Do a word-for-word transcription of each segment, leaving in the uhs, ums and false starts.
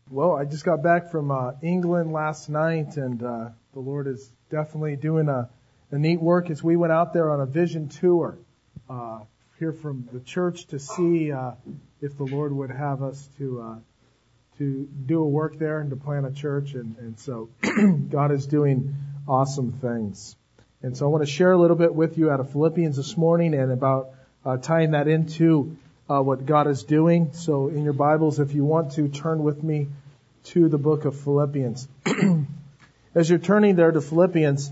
Well, I just got back from uh, England last night, and uh, the Lord is definitely doing a, a neat work as we went out there on a vision tour uh, here from the church to see uh, if the Lord would have us to uh, to do a work there and to plant a church, and, and so God is doing awesome things. And so I want to share a little bit with you out of Philippians this morning and about uh, tying that into Uh, what God is doing. So in your Bibles, if you want to, turn with me to the book of Philippians. As you're turning there to Philippians,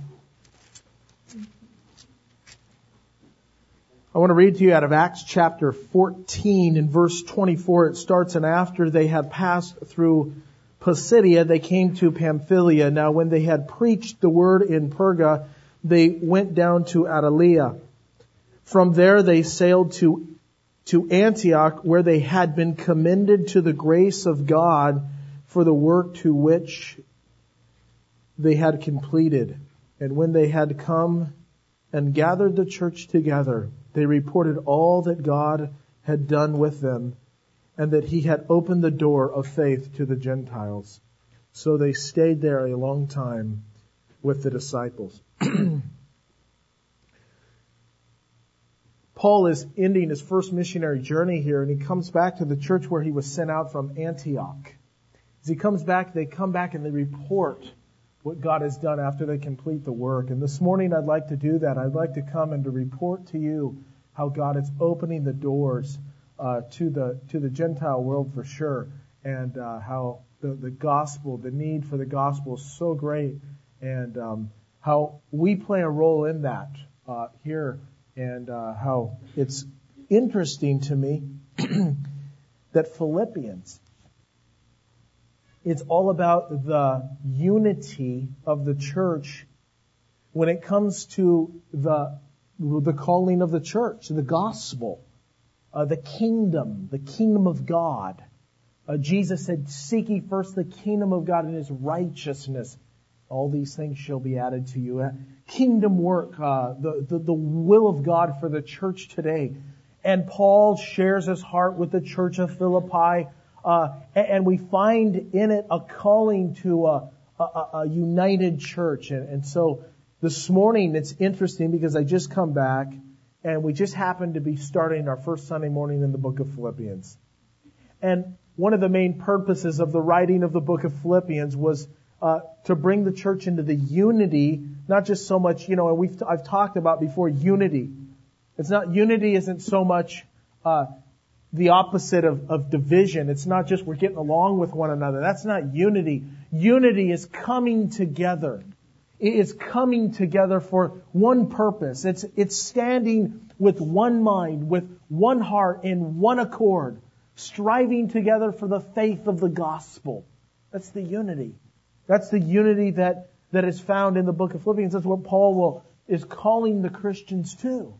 I want to read to you out of Acts chapter fourteen in verse twenty-four. It starts, "And after they had passed through Pisidia, they came to Pamphylia. Now when they had preached the word in Perga, they went down to Attalia. From there they sailed to to Antioch, where they had been commended to the grace of God for the work to which they had completed. And when they had come and gathered the church together, they reported all that God had done with them, and that He had opened the door of faith to the Gentiles. So they stayed there a long time with the disciples." Paul is ending his first missionary journey here, and he comes back to the church where he was sent out from Antioch. As he comes back, they come back and they report what God has done after they complete the work. And this morning I'd like to do that. I'd like to come and to report to you how God is opening the doors uh, to the to the Gentile world for sure, and uh, how the, the gospel, the need for the gospel is so great, and um, how we play a role in that uh, here. And uh, how it's interesting to me that Philippians, it's all about the unity of the church when it comes to the the calling of the church, the gospel, uh, the kingdom, the kingdom of God. Uh, Jesus said, "Seek ye first the kingdom of God and His righteousness. All these things shall be added to you." Kingdom work, uh, the, the, the will of God for the church today. And Paul shares his heart with the church of Philippi, uh, and, and we find in it a calling to a, a, a united church. And, and so this morning it's interesting because I just come back and we just happened to be starting our first Sunday morning in the book of Philippians. And one of the main purposes of the writing of the book of Philippians was Uh, to bring the church into the unity, not just so much, you know, and we've, I've talked about before, unity. It's not, unity isn't so much, uh, the opposite of, of division. It's not just we're getting along with one another. That's not unity. Unity is coming together. It's coming together for one purpose. It's, it's standing with one mind, with one heart, in one accord, striving together for the faith of the gospel. That's the unity. That's the unity that, that is found in the book of Philippians. That's what Paul will, is calling the Christians to.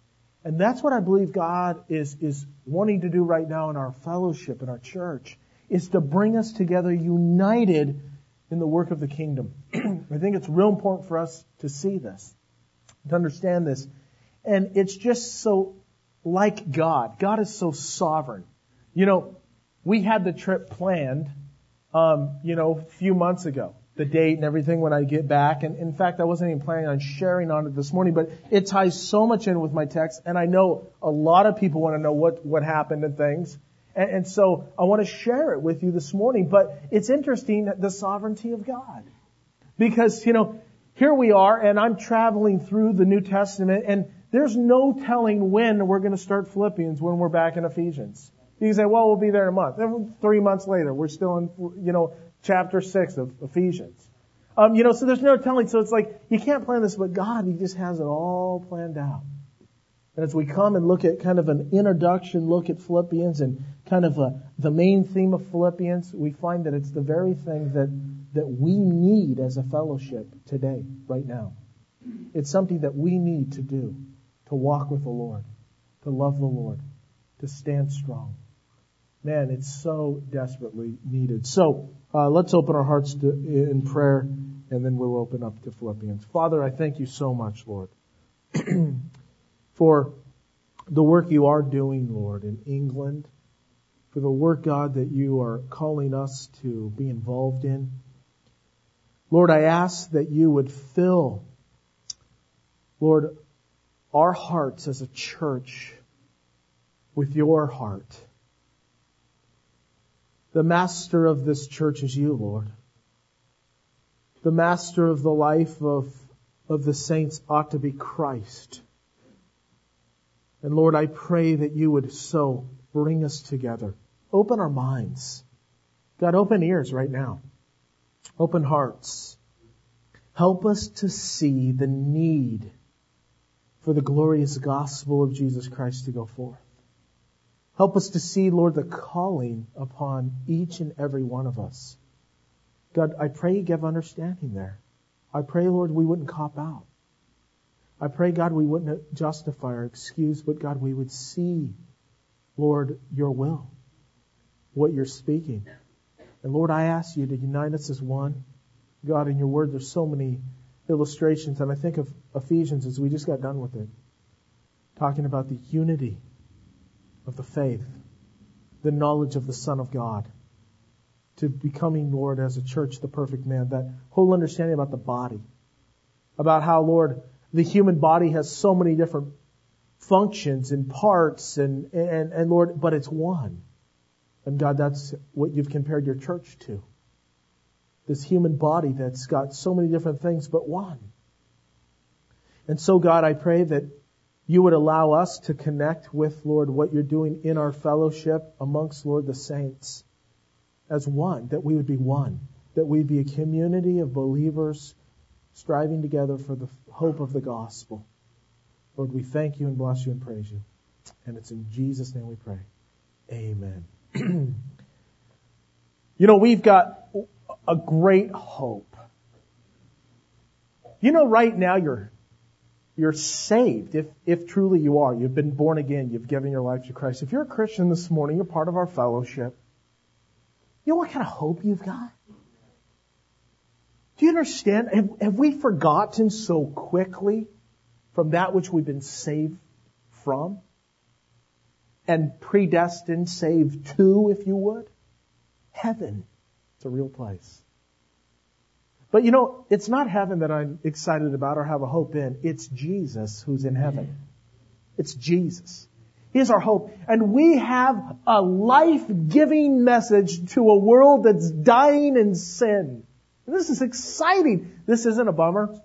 And that's what I believe God is, is wanting to do right now in our fellowship, in our church, is to bring us together united in the work of the kingdom. I think it's real important for us to see this, to understand this. And it's just so like God. God is so sovereign. You know, we had the trip planned Um, you know, a few months ago, the date and everything when I get back. And in fact, I wasn't even planning on sharing on it this morning, but it ties so much in with my text. And I know a lot of people want to know what, what happened and things. And, and so I want to share it with you this morning. But it's interesting that the sovereignty of God. Because, you know, here we are and I'm traveling through the New Testament and there's no telling when we're going to start Philippians when we're back in Ephesians. You can say, well, we'll be there in a month. Three months later, we're still in, you know, chapter six of Ephesians. Um, you know, so there's no telling. So it's like, you can't plan this, but God, He just has it all planned out. And as we come and look at kind of an introduction look at Philippians and kind of a, the main theme of Philippians, we find that it's the very thing that, that we need as a fellowship today, right now. It's something that we need to do, to walk with the Lord, to love the Lord, to stand strong. Man, it's so desperately needed. So, uh, let's open our hearts to, in prayer, and then we'll open up to Philippians. Father, I thank you so much, Lord, for the work you are doing, Lord, in England, for the work, God, that you are calling us to be involved in. Lord, I ask that you would fill, Lord, our hearts as a church with your heart. The master of this church is you, Lord. The master of the life of, of the saints ought to be Christ. And Lord, I pray that you would so bring us together. Open our minds. God, open ears right now. Open hearts. Help us to see the need for the glorious gospel of Jesus Christ to go forth. Help us to see, Lord, the calling upon each and every one of us. God, I pray you give understanding there. I pray, Lord, we wouldn't cop out. I pray, God, we wouldn't justify or excuse, but God, we would see, Lord, your will, what you're speaking. And Lord, I ask you to unite us as one. God, in your word, there's so many illustrations, and I think of Ephesians as we just got done with it, talking about the unity of the faith, the knowledge of the Son of God, to becoming, Lord, as a church, the perfect man, that whole understanding about the body, about how, Lord, the human body has so many different functions and parts, and, and, and Lord, but it's one. And God, that's what you've compared your church to. This human body that's got so many different things, but one. And so, God, I pray that you would allow us to connect with, Lord, what you're doing in our fellowship amongst, Lord, the saints as one, that we would be one, that we'd be a community of believers striving together for the hope of the gospel. Lord, we thank you and bless you and praise you. And it's in Jesus' name we pray. Amen. You know, we've got a great hope. You know, right now you're you're saved, if if truly you are. You've been born again. You've given your life to Christ. If you're a Christian this morning, you're part of our fellowship. You know what kind of hope you've got? Do you understand? Have, have we forgotten so quickly from that which we've been saved from? And predestined, saved to, if you would? Heaven. It's a real place. But you know, it's not heaven that I'm excited about or have a hope in. It's Jesus who's in heaven. It's Jesus. He is our hope. And we have a life-giving message to a world that's dying in sin. And this is exciting. This isn't a bummer.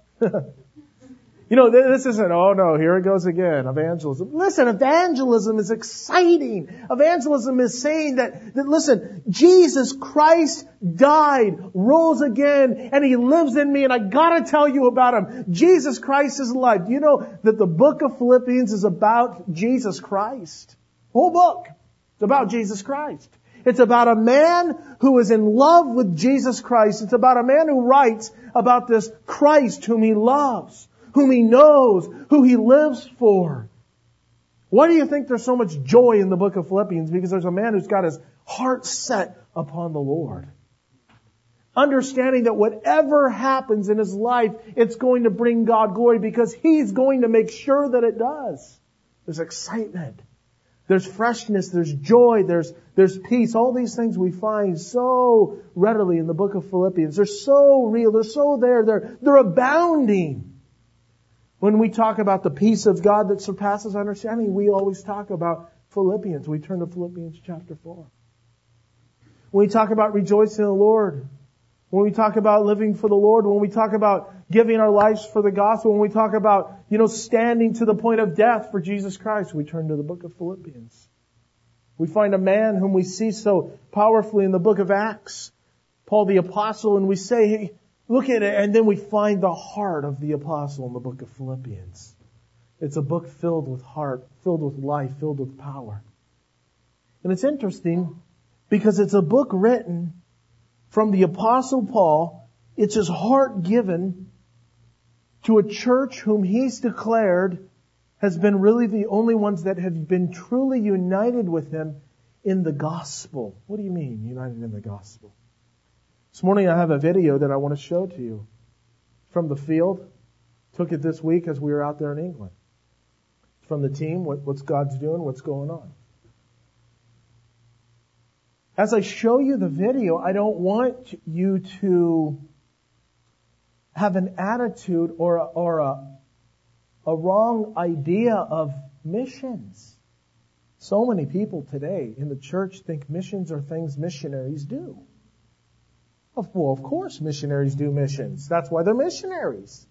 You know, this isn't, oh no, here it goes again, evangelism. Listen, evangelism is exciting. Evangelism is saying that, that, listen, Jesus Christ died, rose again, and He lives in me, and I gotta tell you about Him. Jesus Christ is alive. Do you know that the book of Philippians is about Jesus Christ? Whole book. It's about Jesus Christ. It's about a man who is in love with Jesus Christ. It's about a man who writes about this Christ whom he loves, whom he knows, who he lives for. Why do you think there's so much joy in the book of Philippians? Because there's a man who's got his heart set upon the Lord. Understanding that whatever happens in his life, it's going to bring God glory because He's going to make sure that it does. There's excitement. There's freshness. There's joy. There's, there's peace. All these things we find so readily in the book of Philippians. They're so real. They're so there. They're, they're abounding. When we talk about the peace of God that surpasses understanding, we always talk about Philippians. We turn to Philippians chapter four. When we talk about rejoicing in the Lord, when we talk about living for the Lord, when we talk about giving our lives for the gospel, when we talk about, you know, standing to the point of death for Jesus Christ, we turn to the book of Philippians. We find a man whom we see so powerfully in the book of Acts, Paul the Apostle, and we say, hey, look at it, and then we find the heart of the apostle in the book of Philippians. It's a book filled with heart, filled with life, filled with power. And it's interesting because it's a book written from the apostle Paul. It's his heart given to a church whom he's declared has been really the only ones that have been truly united with him in the gospel. What do you mean, united in the gospel? This morning I have a video that I want to show to you from the field. Took it this week as we were out there in England. From the team, what, what's God's doing, what's going on. as I show you the video, I don't want you to have an attitude or a, or a, a wrong idea of missions. So many people today in the church think missions are things missionaries do. Well, of course missionaries do missions. That's why they're missionaries.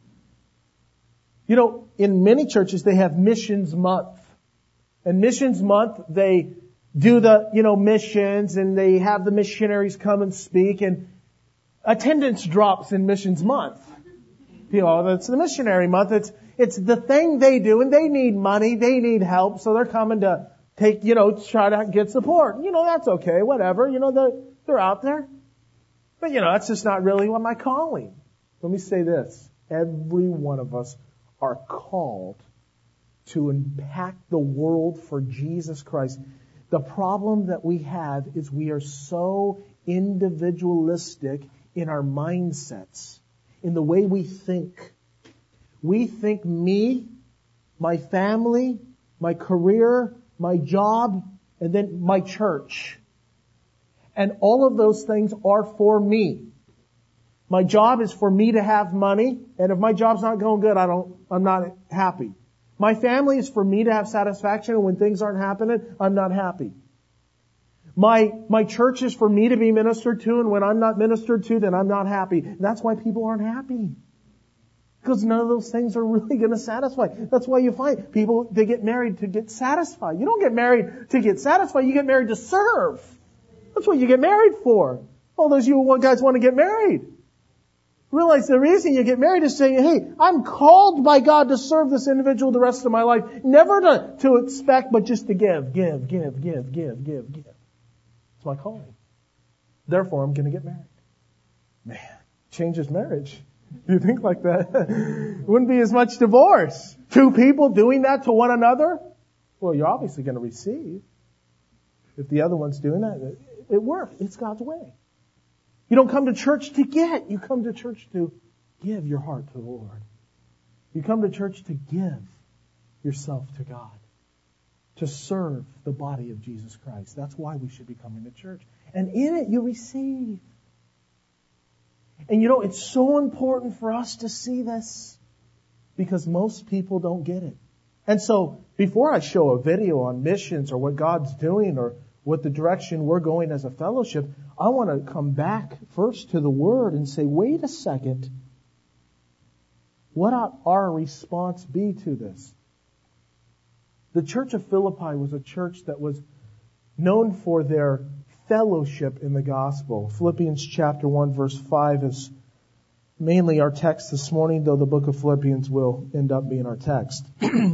You know, in many churches they have missions month. And missions month, they do the, you know, missions and they have the missionaries come and speak, and attendance drops in missions month. You know, that's the missionary month. It's, it's the thing they do, and they need money, they need help, so they're coming to take, you know, try to get support. You know, that's okay, whatever. You know, they're, they're out there. But, you know, that's just not really what my calling. Let me say this. Every one of us are called to impact the world for Jesus Christ. The problem that we have is we are so individualistic in our mindsets, in the way we think. We think me, my family, my career, my job, and then my church. And all of those things are for me. My job is for me to have money, and if my job's not going good, I don't, I'm not happy. My family is for me to have satisfaction, and when things aren't happening, I'm not happy. My, my church is for me to be ministered to, and when I'm not ministered to, then I'm not happy. And that's why people aren't happy. Because none of those things are really going to satisfy. That's why you find people, they get married to get satisfied. You don't get married to get satisfied, you get married to serve. That's what you get married for. All those you guys want to get married. Realize the reason you get married is saying, hey, I'm called by God to serve this individual the rest of my life. Never to, to expect, but just to give, give, give, give, give, give, give. It's my calling. Therefore, I'm going to get married. Man, changes marriage. If you think like that, wouldn't be as much divorce. Two people doing that to one another? Well, you're obviously going to receive. If the other one's doing that, it works. It's God's way. You don't come to church to get. You come to church to give your heart to the Lord. You come to church to give yourself to God. To serve the body of Jesus Christ. That's why we should be coming to church. And in it, you receive. And you know, it's so important for us to see this. Because most people don't get it. And so, before I show a video on missions or what God's doing or what the direction we're going as a fellowship, I want to come back first to the Word and say, wait a second. What ought our response be to this? The church of Philippi was a church that was known for their fellowship in the gospel. Philippians chapter one verse five is mainly our text this morning, though the book of Philippians will end up being our text.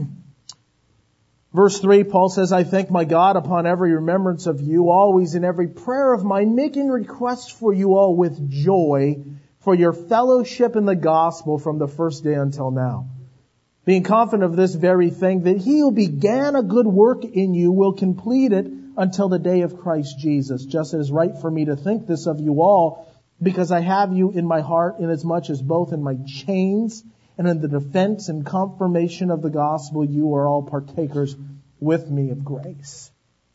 Verse three, Paul says, I thank my God upon every remembrance of you, always in every prayer of mine, making requests for you all with joy for your fellowship in the gospel from the first day until now. Being confident of this very thing, that he who began a good work in you will complete it until the day of Christ Jesus. Just as it is right for me to think this of you all, because I have you in my heart, inasmuch as both in my chains and in the defense and confirmation of the gospel, you are all partakers with me of grace.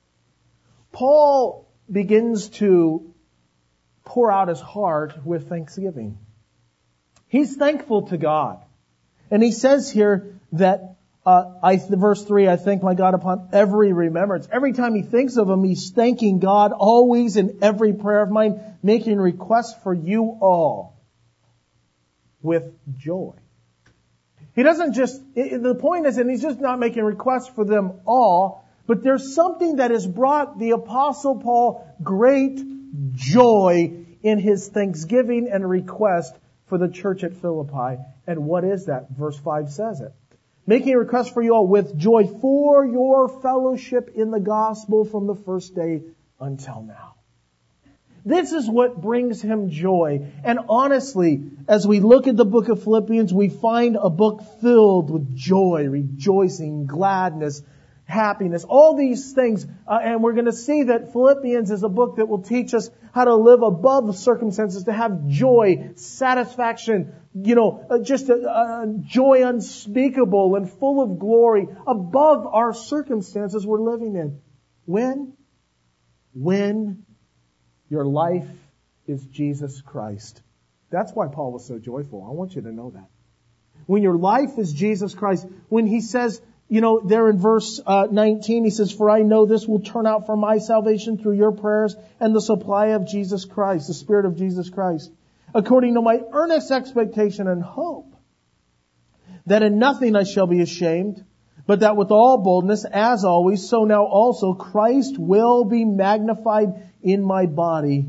Paul begins to pour out his heart with thanksgiving. He's thankful to God. And he says here that, uh, I, verse three, I thank my God upon every remembrance. Every time he thinks of him, he's thanking God always in every prayer of mine, making requests for you all with joy. He doesn't just, the point is, and he's just not making requests for them all, but there's something that has brought the Apostle Paul great joy in his thanksgiving and request for the church at Philippi. And what is that? Verse five says it. Making a request for you all with joy for your fellowship in the gospel from the first day until now. This is what brings him joy. And honestly, as we look at the book of Philippians, we find a book filled with joy, rejoicing, gladness, happiness, all these things. Uh, and we're going to see that Philippians is a book that will teach us how to live above the circumstances, to have joy, satisfaction, you know, uh, just a, a joy unspeakable and full of glory above our circumstances we're living in. When? When Your life is Jesus Christ. That's why Paul was so joyful. I want you to know that. When your life is Jesus Christ, when he says, you know, there in verse uh, nineteen, he says, "For I know this will turn out for my salvation through your prayers and the supply of Jesus Christ," the Spirit of Jesus Christ, "according to my earnest expectation and hope, that in nothing I shall be ashamed, but that with all boldness, as always, so now also Christ will be magnified in my body,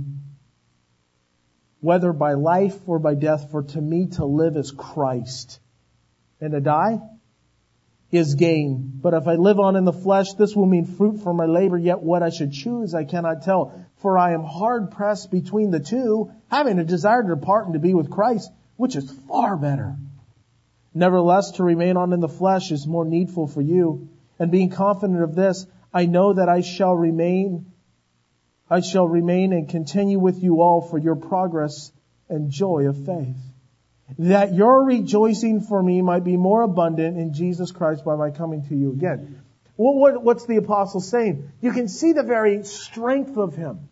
whether by life or by death. For to me to live is Christ, and to die is gain. But if I live on in the flesh, this will mean fruit for my labor. Yet what I should choose I cannot tell. For I am hard pressed between the two, having a desire to depart and to be with Christ, which is far better. Nevertheless, to remain on in the flesh is more needful for you. And being confident of this, I know that I shall remain, I shall remain and continue with you all for your progress and joy of faith, that your rejoicing for me might be more abundant in Jesus Christ by my coming to you again." What, what, what's the apostle saying? You can see the very strength of him.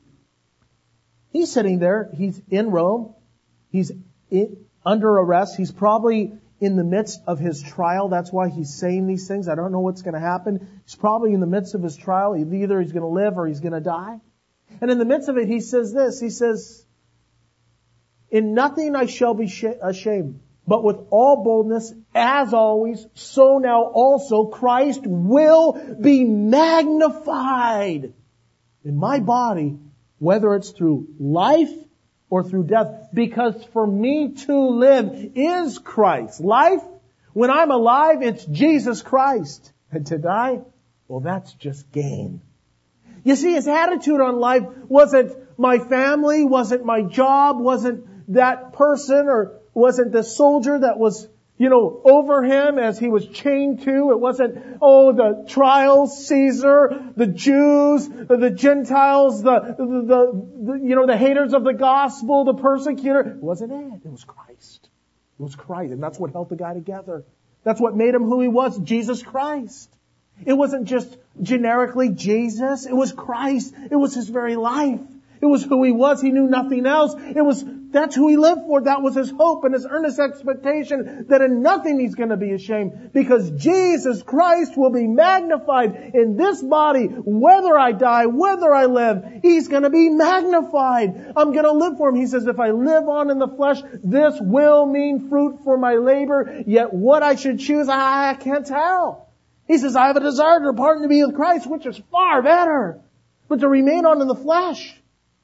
He's sitting there. He's in Rome. He's in, under arrest. He's probably in the midst of his trial. That's why he's saying these things. I don't know what's going to happen. He's probably in the midst of his trial. Either he's going to live or he's going to die. And in the midst of it, he says this. He says, "In nothing I shall be ashamed, but with all boldness, as always, so now also Christ will be magnified in my body, whether it's through life or through death. Because for me to live is Christ." Life, when I'm alive, it's Jesus Christ. And to die, well, that's just gain. You see, his attitude on life wasn't my family, wasn't my job, wasn't that person, or wasn't the soldier that was, you know, over him as he was chained to. It wasn't, oh, the trials, Caesar, the Jews, the Gentiles, the, the, the, the, you know, the haters of the gospel, the persecutor. It wasn't it. It was Christ. It was Christ. And that's what held the guy together. That's what made him who he was, Jesus Christ. It wasn't just generically Jesus. It was Christ. It was his very life. It was who he was. He knew nothing else. It was, that's who he lived for. That was his hope and his earnest expectation that in nothing he's going to be ashamed, because Jesus Christ will be magnified in this body. Whether I die, whether I live, he's going to be magnified. I'm going to live for him. He says, if I live on in the flesh, this will mean fruit for my labor. Yet what I should choose, I, I can't tell. He says, I have a desire to depart and to be with Christ, which is far better. But to remain on in the flesh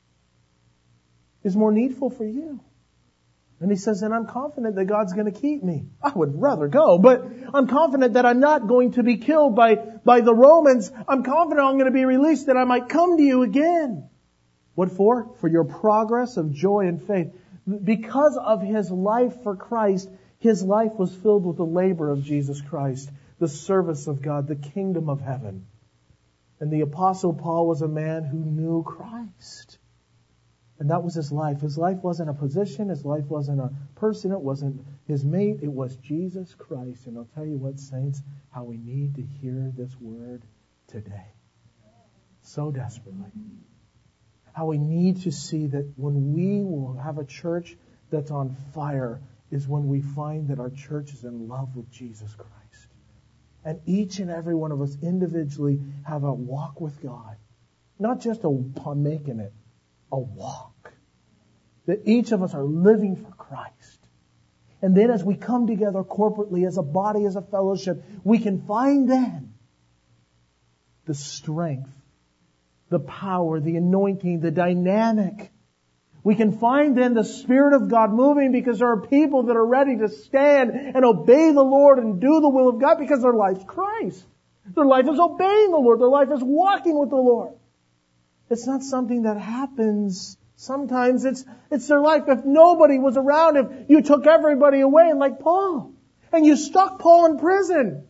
is more needful for you. And he says, and I'm confident that God's going to keep me. I would rather go, but I'm confident that I'm not going to be killed by, by the Romans. I'm confident I'm going to be released, that I might come to you again. What for? For your progress of joy and faith. Because of his life for Christ, his life was filled with the labor of Jesus Christ, the service of God, the kingdom of heaven. And the Apostle Paul was a man who knew Christ. And that was his life. His life wasn't a position. His life wasn't a person. It wasn't his mate. It was Jesus Christ. And I'll tell you what, saints, how we need to hear this word today. So desperately. How we need to see that when we will have a church that's on fire is when we find that our church is in love with Jesus Christ. And each and every one of us individually have a walk with God. Not just a making it, a walk. That each of us are living for Christ. And then as we come together corporately, as a body, as a fellowship, we can find then the strength, the power, the anointing, the dynamic. We can find then the Spirit of God moving, because there are people that are ready to stand and obey the Lord and do the will of God, because their life's Christ. Their life is obeying the Lord. Their life is walking with the Lord. It's not something that happens sometimes. It's, it's their life. If nobody was around, if you took everybody away, and like Paul, and you stuck Paul in prison,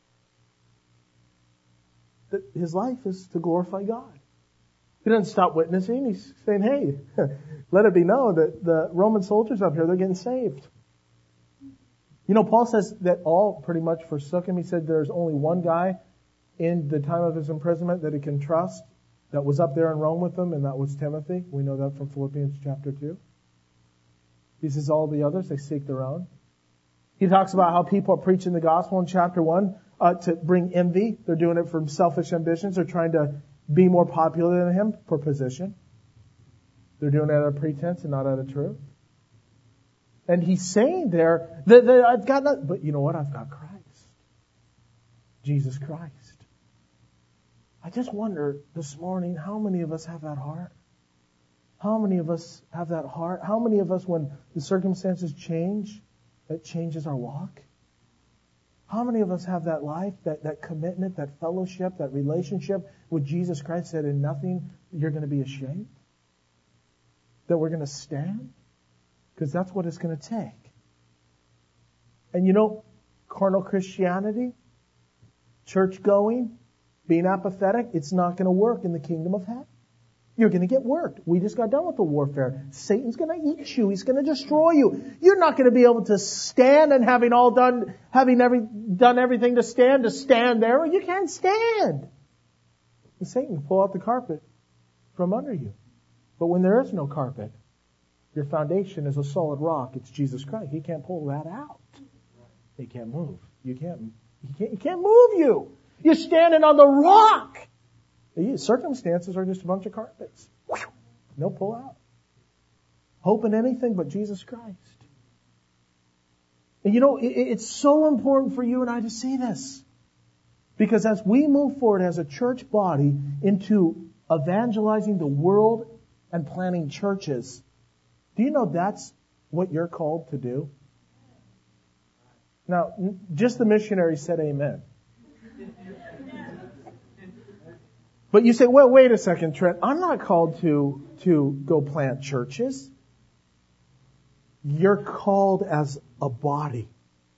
that his life is to glorify God. He doesn't stop witnessing. He's saying, hey, let it be known that the Roman soldiers up here, they're getting saved. You know, Paul says that all pretty much forsook him. He said there's only one guy in the time of his imprisonment that he can trust, that was up there in Rome with them, and that was Timothy. We know that from Philippians chapter two. He says all the others, they seek their own. He talks about how people are preaching the gospel in chapter one uh, to bring envy. They're doing it from selfish ambitions. They're trying to be more popular than him for position. They're doing it out of pretense and not out of truth. And he's saying there that, that I've got nothing, but you know what? I've got Christ. Jesus Christ. I just wonder this morning, how many of us have that heart? How many of us have that heart? How many of us, when the circumstances change, that changes our walk? How many of us have that life, that, that commitment, that fellowship, that relationship with Jesus Christ, that in nothing you're going to be ashamed? That we're going to stand? Because that's what it's going to take. And you know, carnal Christianity, church going, being apathetic, it's not going to work in the kingdom of heaven. You're going to get worked. We just got done with the warfare. Satan's going to eat you. He's going to destroy you. You're not going to be able to stand and having all done, having every, done everything to stand, to stand there. You can't stand. And Satan can pull out the carpet from under you. But when there is no carpet, your foundation is a solid rock. It's Jesus Christ. He can't pull that out. He can't move. You can't, he can't, he can't move you. You're standing on the rock. The circumstances are just a bunch of carpets. No pull out. Hope in anything but Jesus Christ. And you know, it's so important for you and I to see this. Because as we move forward as a church body into evangelizing the world and planting churches, do you know that's what you're called to do? Now, just the missionary said amen. But you say, well, wait a second, Trent. I'm not called to, to go plant churches. You're called as a body.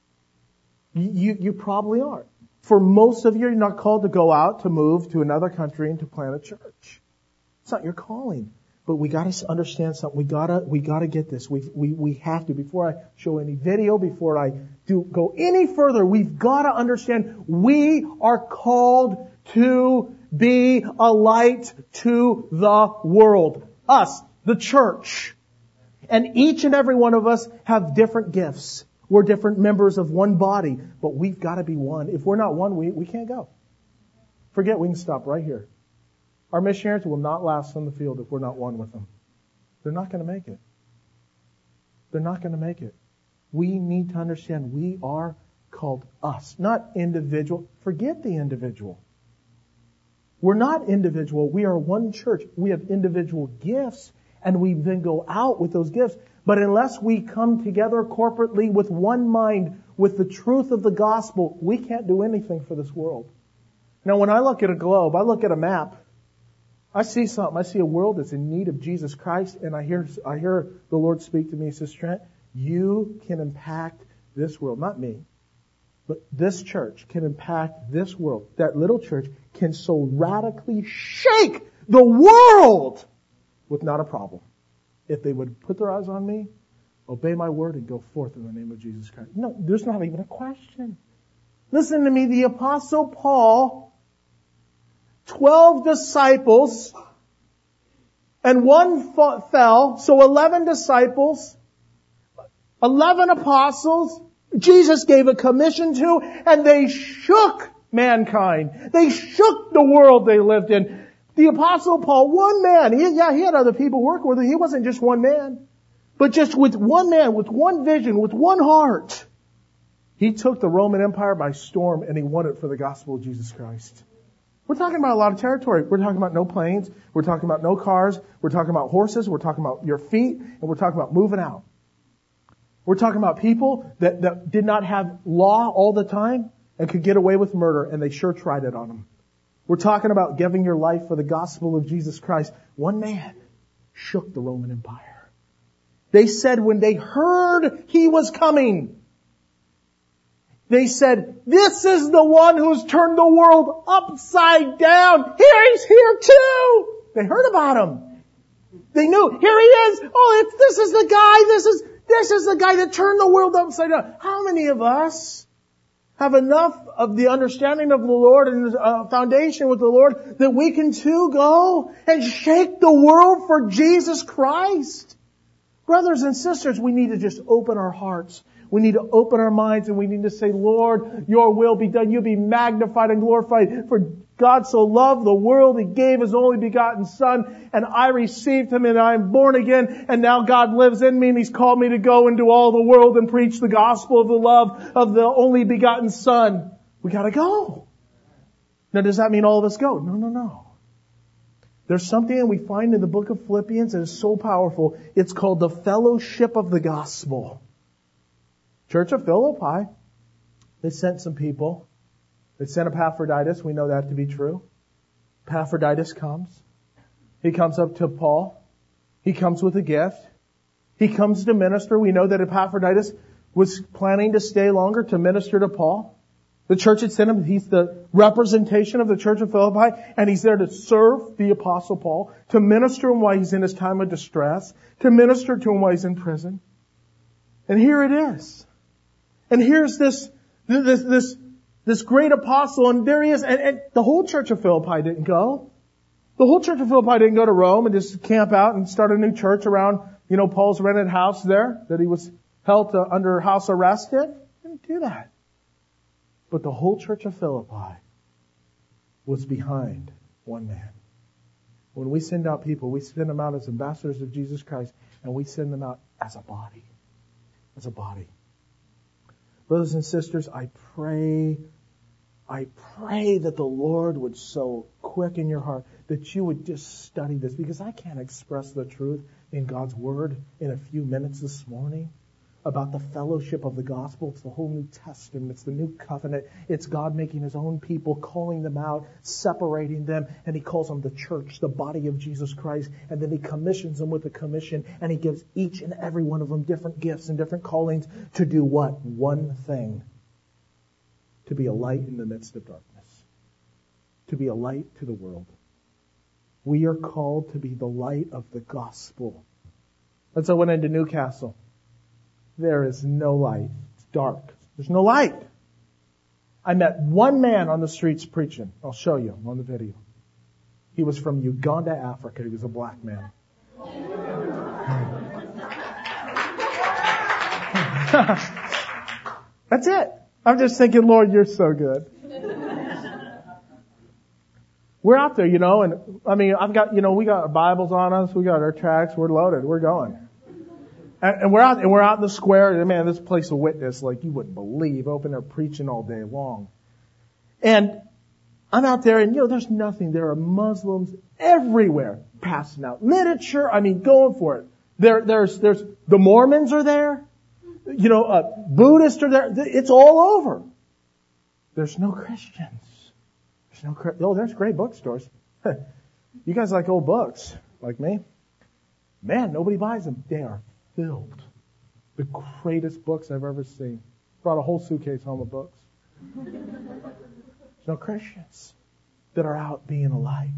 You, you probably are. For most of you, you're not called to go out, to move to another country and to plant a church. It's not your calling. But we gotta understand something. We gotta, we gotta get this. We, we, we have to. Before I show any video, before I do go any further, we've gotta understand we are called to be a light to the world. Us, the church. And each and every one of us have different gifts. We're different members of one body, but we've got to be one. If we're not one, we, we can't go. Forget, we can stop right here. Our missionaries will not last on the field if we're not one with them. They're not going to make it. They're not going to make it. We need to understand we are called us, not individual. Forget the individual. We're not individual. We are one church. We have individual gifts, and we then go out with those gifts. But unless we come together corporately with one mind, with the truth of the gospel, we can't do anything for this world. Now, when I look at a globe, I look at a map, I see something. I see a world that's in need of Jesus Christ, and I hear I hear the Lord speak to me. He says, Trent, you can impact this world. Not me, but this church can impact this world. That little church can so radically shake the world with not a problem. If they would put their eyes on me, obey my word, and go forth in the name of Jesus Christ. No, there's not even a question. Listen to me, the Apostle Paul, twelve disciples, and one fell, so eleven disciples, eleven apostles, Jesus gave a commission to, and they shook mankind. They shook the world they lived in. The Apostle Paul, one man, he, yeah, he had other people working with him. He wasn't just one man. But just with one man, with one vision, with one heart, he took the Roman Empire by storm and he won it for the gospel of Jesus Christ. We're talking about a lot of territory. We're talking about no planes. We're talking about no cars. We're talking about horses. We're talking about your feet. And we're talking about moving out. We're talking about people that, that did not have law all the time and could get away with murder, and they sure tried it on them. We're talking about giving your life for the gospel of Jesus Christ. One man shook the Roman Empire. They said when they heard he was coming, they said, this is the one who's turned the world upside down. Here he's here too. They heard about him. They knew, here he is. Oh, it's, this is the guy. This is, this is the guy that turned the world upside down. How many of us have enough of the understanding of the Lord and uh, foundation with the Lord that we can too go and shake the world for Jesus Christ. Brothers and sisters, we need to just open our hearts. We need to open our minds and we need to say, Lord, your will be done. You be magnified and glorified. For God so loved the world, He gave His only begotten Son, and I received Him and I am born again, and now God lives in me and He's called me to go into all the world and preach the gospel of the love of the only begotten Son. We gotta go. Now does that mean all of us go? No, no, no. There's something that we find in the book of Philippians that is so powerful. It's called the fellowship of the gospel. Church of Philippi, they sent some people. They sent Epaphroditus. We know that to be true. Epaphroditus comes. He comes up to Paul. He comes with a gift. He comes to minister. We know that Epaphroditus was planning to stay longer to minister to Paul. The church had sent him. He's the representation of the church of Philippi, and he's there to serve the apostle Paul, to minister him while he's in his time of distress, to minister to him while he's in prison. And here it is. And here's this, this, this, this great apostle, and there he is. And, and the whole church of Philippi didn't go. The whole church of Philippi didn't go to Rome and just camp out and start a new church around, you know, Paul's rented house there that he was held to, under house arrest in. They didn't do that. But the whole church of Philippi was behind one man. When we send out people, we send them out as ambassadors of Jesus Christ, and we send them out as a body. As a body. Brothers and sisters, I pray, I pray that the Lord would so quicken your heart that you would just study this, because I can't express the truth in God's Word in a few minutes this morning about the fellowship of the gospel. It's the whole New Testament. It's the new covenant. It's God making His own people, calling them out, separating them, and He calls them the church, the body of Jesus Christ, and then He commissions them with a commission, and He gives each and every one of them different gifts and different callings to do what? One thing. To be a light in the midst of darkness. To be a light to the world. We are called to be the light of the gospel. And so I went into Newcastle. There is no light. It's dark. There's no light. I met one man on the streets preaching. I'll show you on the video. He was from Uganda, Africa. He was a black man. That's it. I'm just thinking, Lord, you're so good. We're out there, you know, and I mean, I've got, you know, we got our Bibles on us. We got our tracts. We're loaded. We're going. And, and we're out, and we're out in the square, and man, this place of witness, like you wouldn't believe, open there preaching all day long. And I'm out there, and you know, there's nothing. There are Muslims everywhere passing out literature. I mean, going for it. There, there's, there's the Mormons are there. You know, uh, Buddhists are there. It's all over. There's no Christians. There's no. Oh, there's great bookstores. You guys like old books, like me? Man, nobody buys them. They are filled. The greatest books I've ever seen. Brought a whole suitcase home of books. There's no Christians that are out being a light.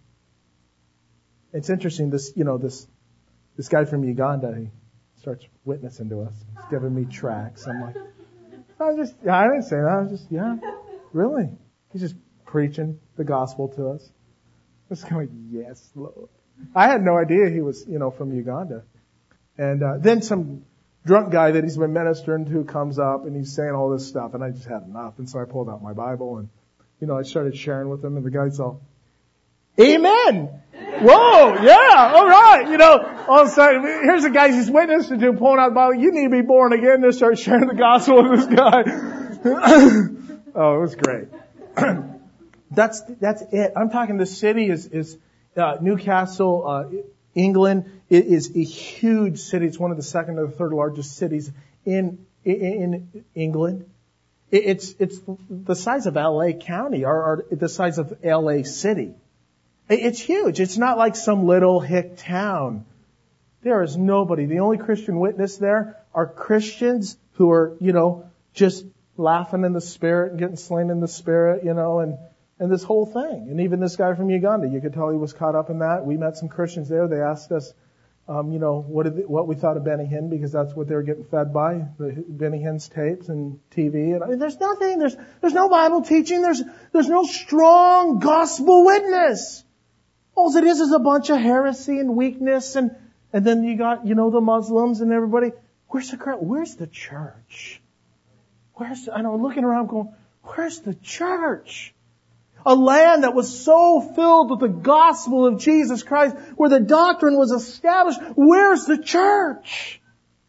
It's interesting, this, you know, this, this guy from Uganda, he starts witnessing to us. He's giving me tracts. I'm like, I just, yeah, I didn't say that. I was just, yeah, really. He's just preaching the gospel to us. I was kind of like, yes, Lord. I had no idea he was, you know, from Uganda. And uh, then some drunk guy that he's been ministering to comes up and he's saying all this stuff, and I just had enough. And so I pulled out my Bible and, you know, I started sharing with him, and the guy's all, Amen! Whoa, yeah, all right. You know, all of a sudden, here's a guy he's witnessing to, pulling out the Bible. You need to be born again. They start sharing the gospel with this guy. Oh, it was great. That's that's it. I'm talking. The city is is uh, Newcastle, uh, England. It is a huge city. It's one of the second or the third largest cities in in, in England. It, it's it's the size of L A County, or, or the size of L A City. It, it's huge. It's not like some little hick town. There is nobody. The only Christian witness there are Christians who are, you know, just laughing in the Spirit and getting slain in the Spirit, you know, and. And this whole thing. And even this guy from Uganda, you could tell he was caught up in that. We met some Christians there. They asked us um, you know, what did they, what we thought of Benny Hinn, because that's what they were getting fed by, the Benny Hinn's tapes and T V. And I mean, there's nothing, there's, there's no Bible teaching, there's, there's no strong gospel witness. All it is is a bunch of heresy and weakness, and, and then you got, you know, the Muslims and everybody. Where's the crowd? Where's the church? Where's, I know, looking around going, where's the church? A land that was so filled with the gospel of Jesus Christ, where the doctrine was established. Where's the church?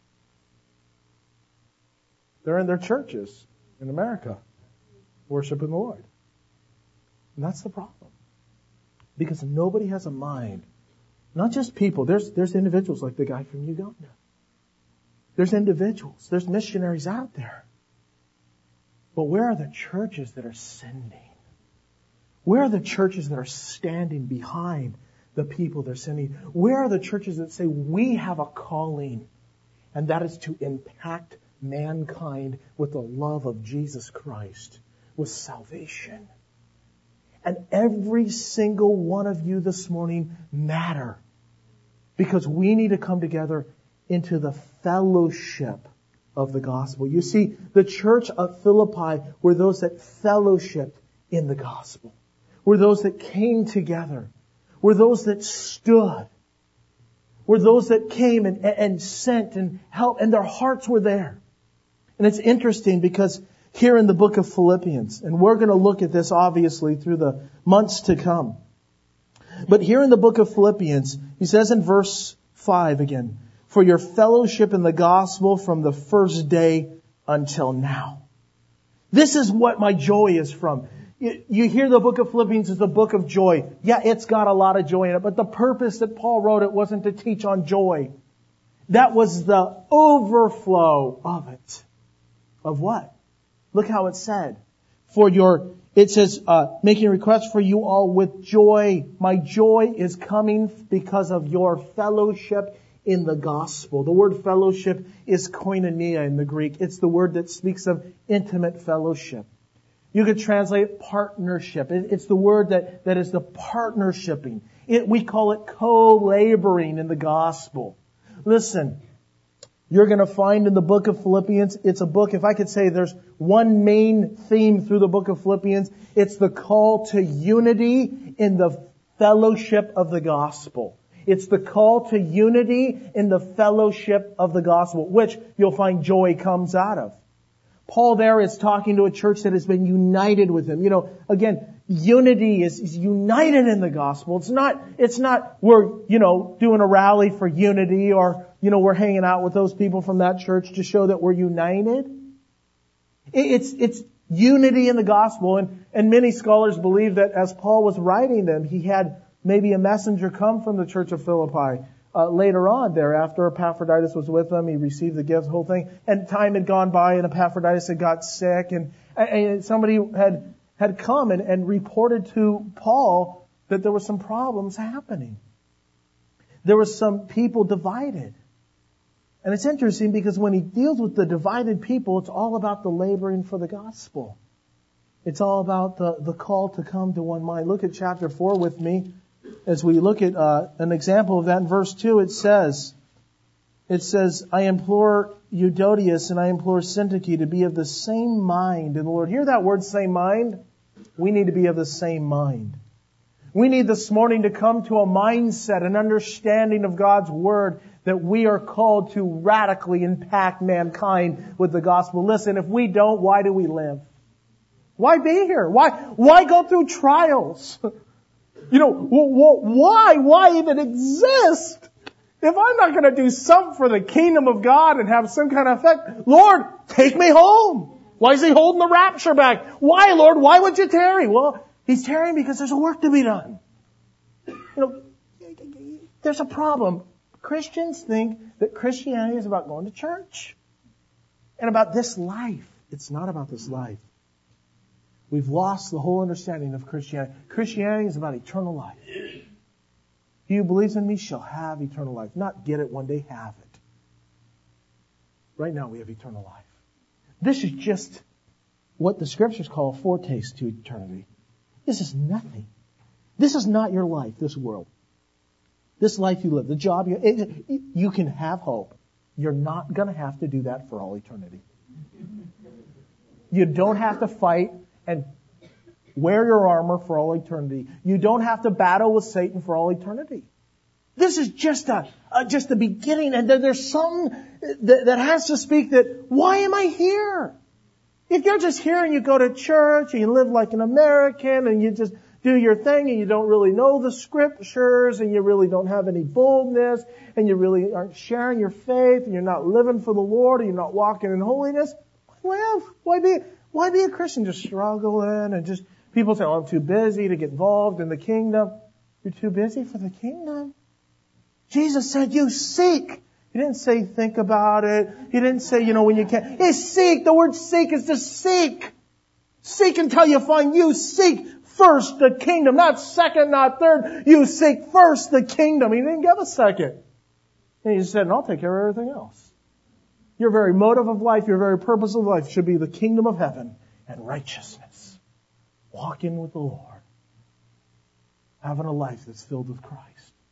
They're in their churches in America, worshiping the Lord. And that's the problem. Because nobody has a mind. Not just people. There's, there's individuals like the guy from Uganda. There's individuals. There's missionaries out there. But where are the churches that are sending? Where are the churches that are standing behind the people they're sending? Where are the churches that say, we have a calling, and that is to impact mankind with the love of Jesus Christ, with salvation? And every single one of you this morning matter, because we need to come together into the fellowship of the gospel. You see, the church of Philippi were those that fellowshiped in the gospel. Were those that came together. Were those that stood. Were those that came and, and sent and helped, and their hearts were there. And it's interesting because here in the book of Philippians, and we're going to look at this obviously through the months to come. But here in the book of Philippians, he says in verse five again, for your fellowship in the gospel from the first day until now. This is what my joy is from. You hear the book of Philippians is the book of joy. Yeah, it's got a lot of joy in it, but the purpose that Paul wrote it wasn't to teach on joy. That was the overflow of it. Of what? Look how it said. For your, it says, uh, making requests for you all with joy. My joy is coming because of your fellowship in the gospel. The word fellowship is koinonia in the Greek. It's the word that speaks of intimate fellowship. You could translate partnership. It's the word that, that is the partnershiping. It, we call it co-laboring in the gospel. Listen, you're going to find in the book of Philippians, it's a book, if I could say there's one main theme through the book of Philippians, it's the call to unity in the fellowship of the gospel. It's the call to unity in the fellowship of the gospel, which you'll find joy comes out of. Paul there is talking to a church that has been united with him. You know, again, unity is, is united in the gospel. It's not, it's not we're, you know, doing a rally for unity, or, you know, we're hanging out with those people from that church to show that we're united. It's, it's unity in the gospel. And, and many scholars believe that as Paul was writing them, he had maybe a messenger come from the church of Philippi. Uh, later on there, after Epaphroditus was with them, he received the gifts, the whole thing, and time had gone by and Epaphroditus had got sick, and, and somebody had, had come and, and reported to Paul that there were some problems happening. There were some people divided. And it's interesting because when he deals with the divided people, it's all about the laboring for the gospel. It's all about the, the call to come to one mind. Look at chapter four with me. As we look at uh, an example of that in verse two, it says, it says, I implore Euodias and I implore Syntyche to be of the same mind in the Lord. Hear that word, same mind? We need to be of the same mind. We need this morning to come to a mindset, an understanding of God's Word, that we are called to radically impact mankind with the gospel. Listen, if we don't, why do we live? Why be here? Why, why go through trials? You know, why, why even exist? If I'm not going to do something for the kingdom of God and have some kind of effect, Lord, take me home. Why is He holding the rapture back? Why, Lord? Why would you tarry? Well, He's tarrying because there's a work to be done. You know, there's a problem. Christians think that Christianity is about going to church and about this life. It's not about this life. We've lost the whole understanding of Christianity. Christianity is about eternal life. He who believes in me shall have eternal life. Not get it one day, have it. Right now we have eternal life. This is just what the Scriptures call a foretaste to eternity. This is nothing. This is not your life, this world. this life you live, the job you, it, you can have hope. You're not going to have to do that for all eternity. You don't have to fight and wear your armor for all eternity. You don't have to battle with Satan for all eternity. This is just a, a just the beginning, and then there's something that, that has to speak that, why am I here? If you're just here and you go to church and you live like an American and you just do your thing and you don't really know the scriptures and you really don't have any boldness and you really aren't sharing your faith and you're not living for the Lord and you're not walking in holiness, well, why be, why be a Christian? Just struggling and just, people say, oh, I'm too busy to get involved in the kingdom. You're too busy for the kingdom. Jesus said, you seek. He didn't say think about it. He didn't say, you know, when you can't. He seek. The word seek is to seek. Seek until you find. You seek first the kingdom. Not second, not third. You seek first the kingdom. He didn't give a second. And he said, and I'll take care of everything else. Your very motive of life, your very purpose of life should be the kingdom of heaven and righteousness. Walking with the Lord. Having a life that's filled with Christ.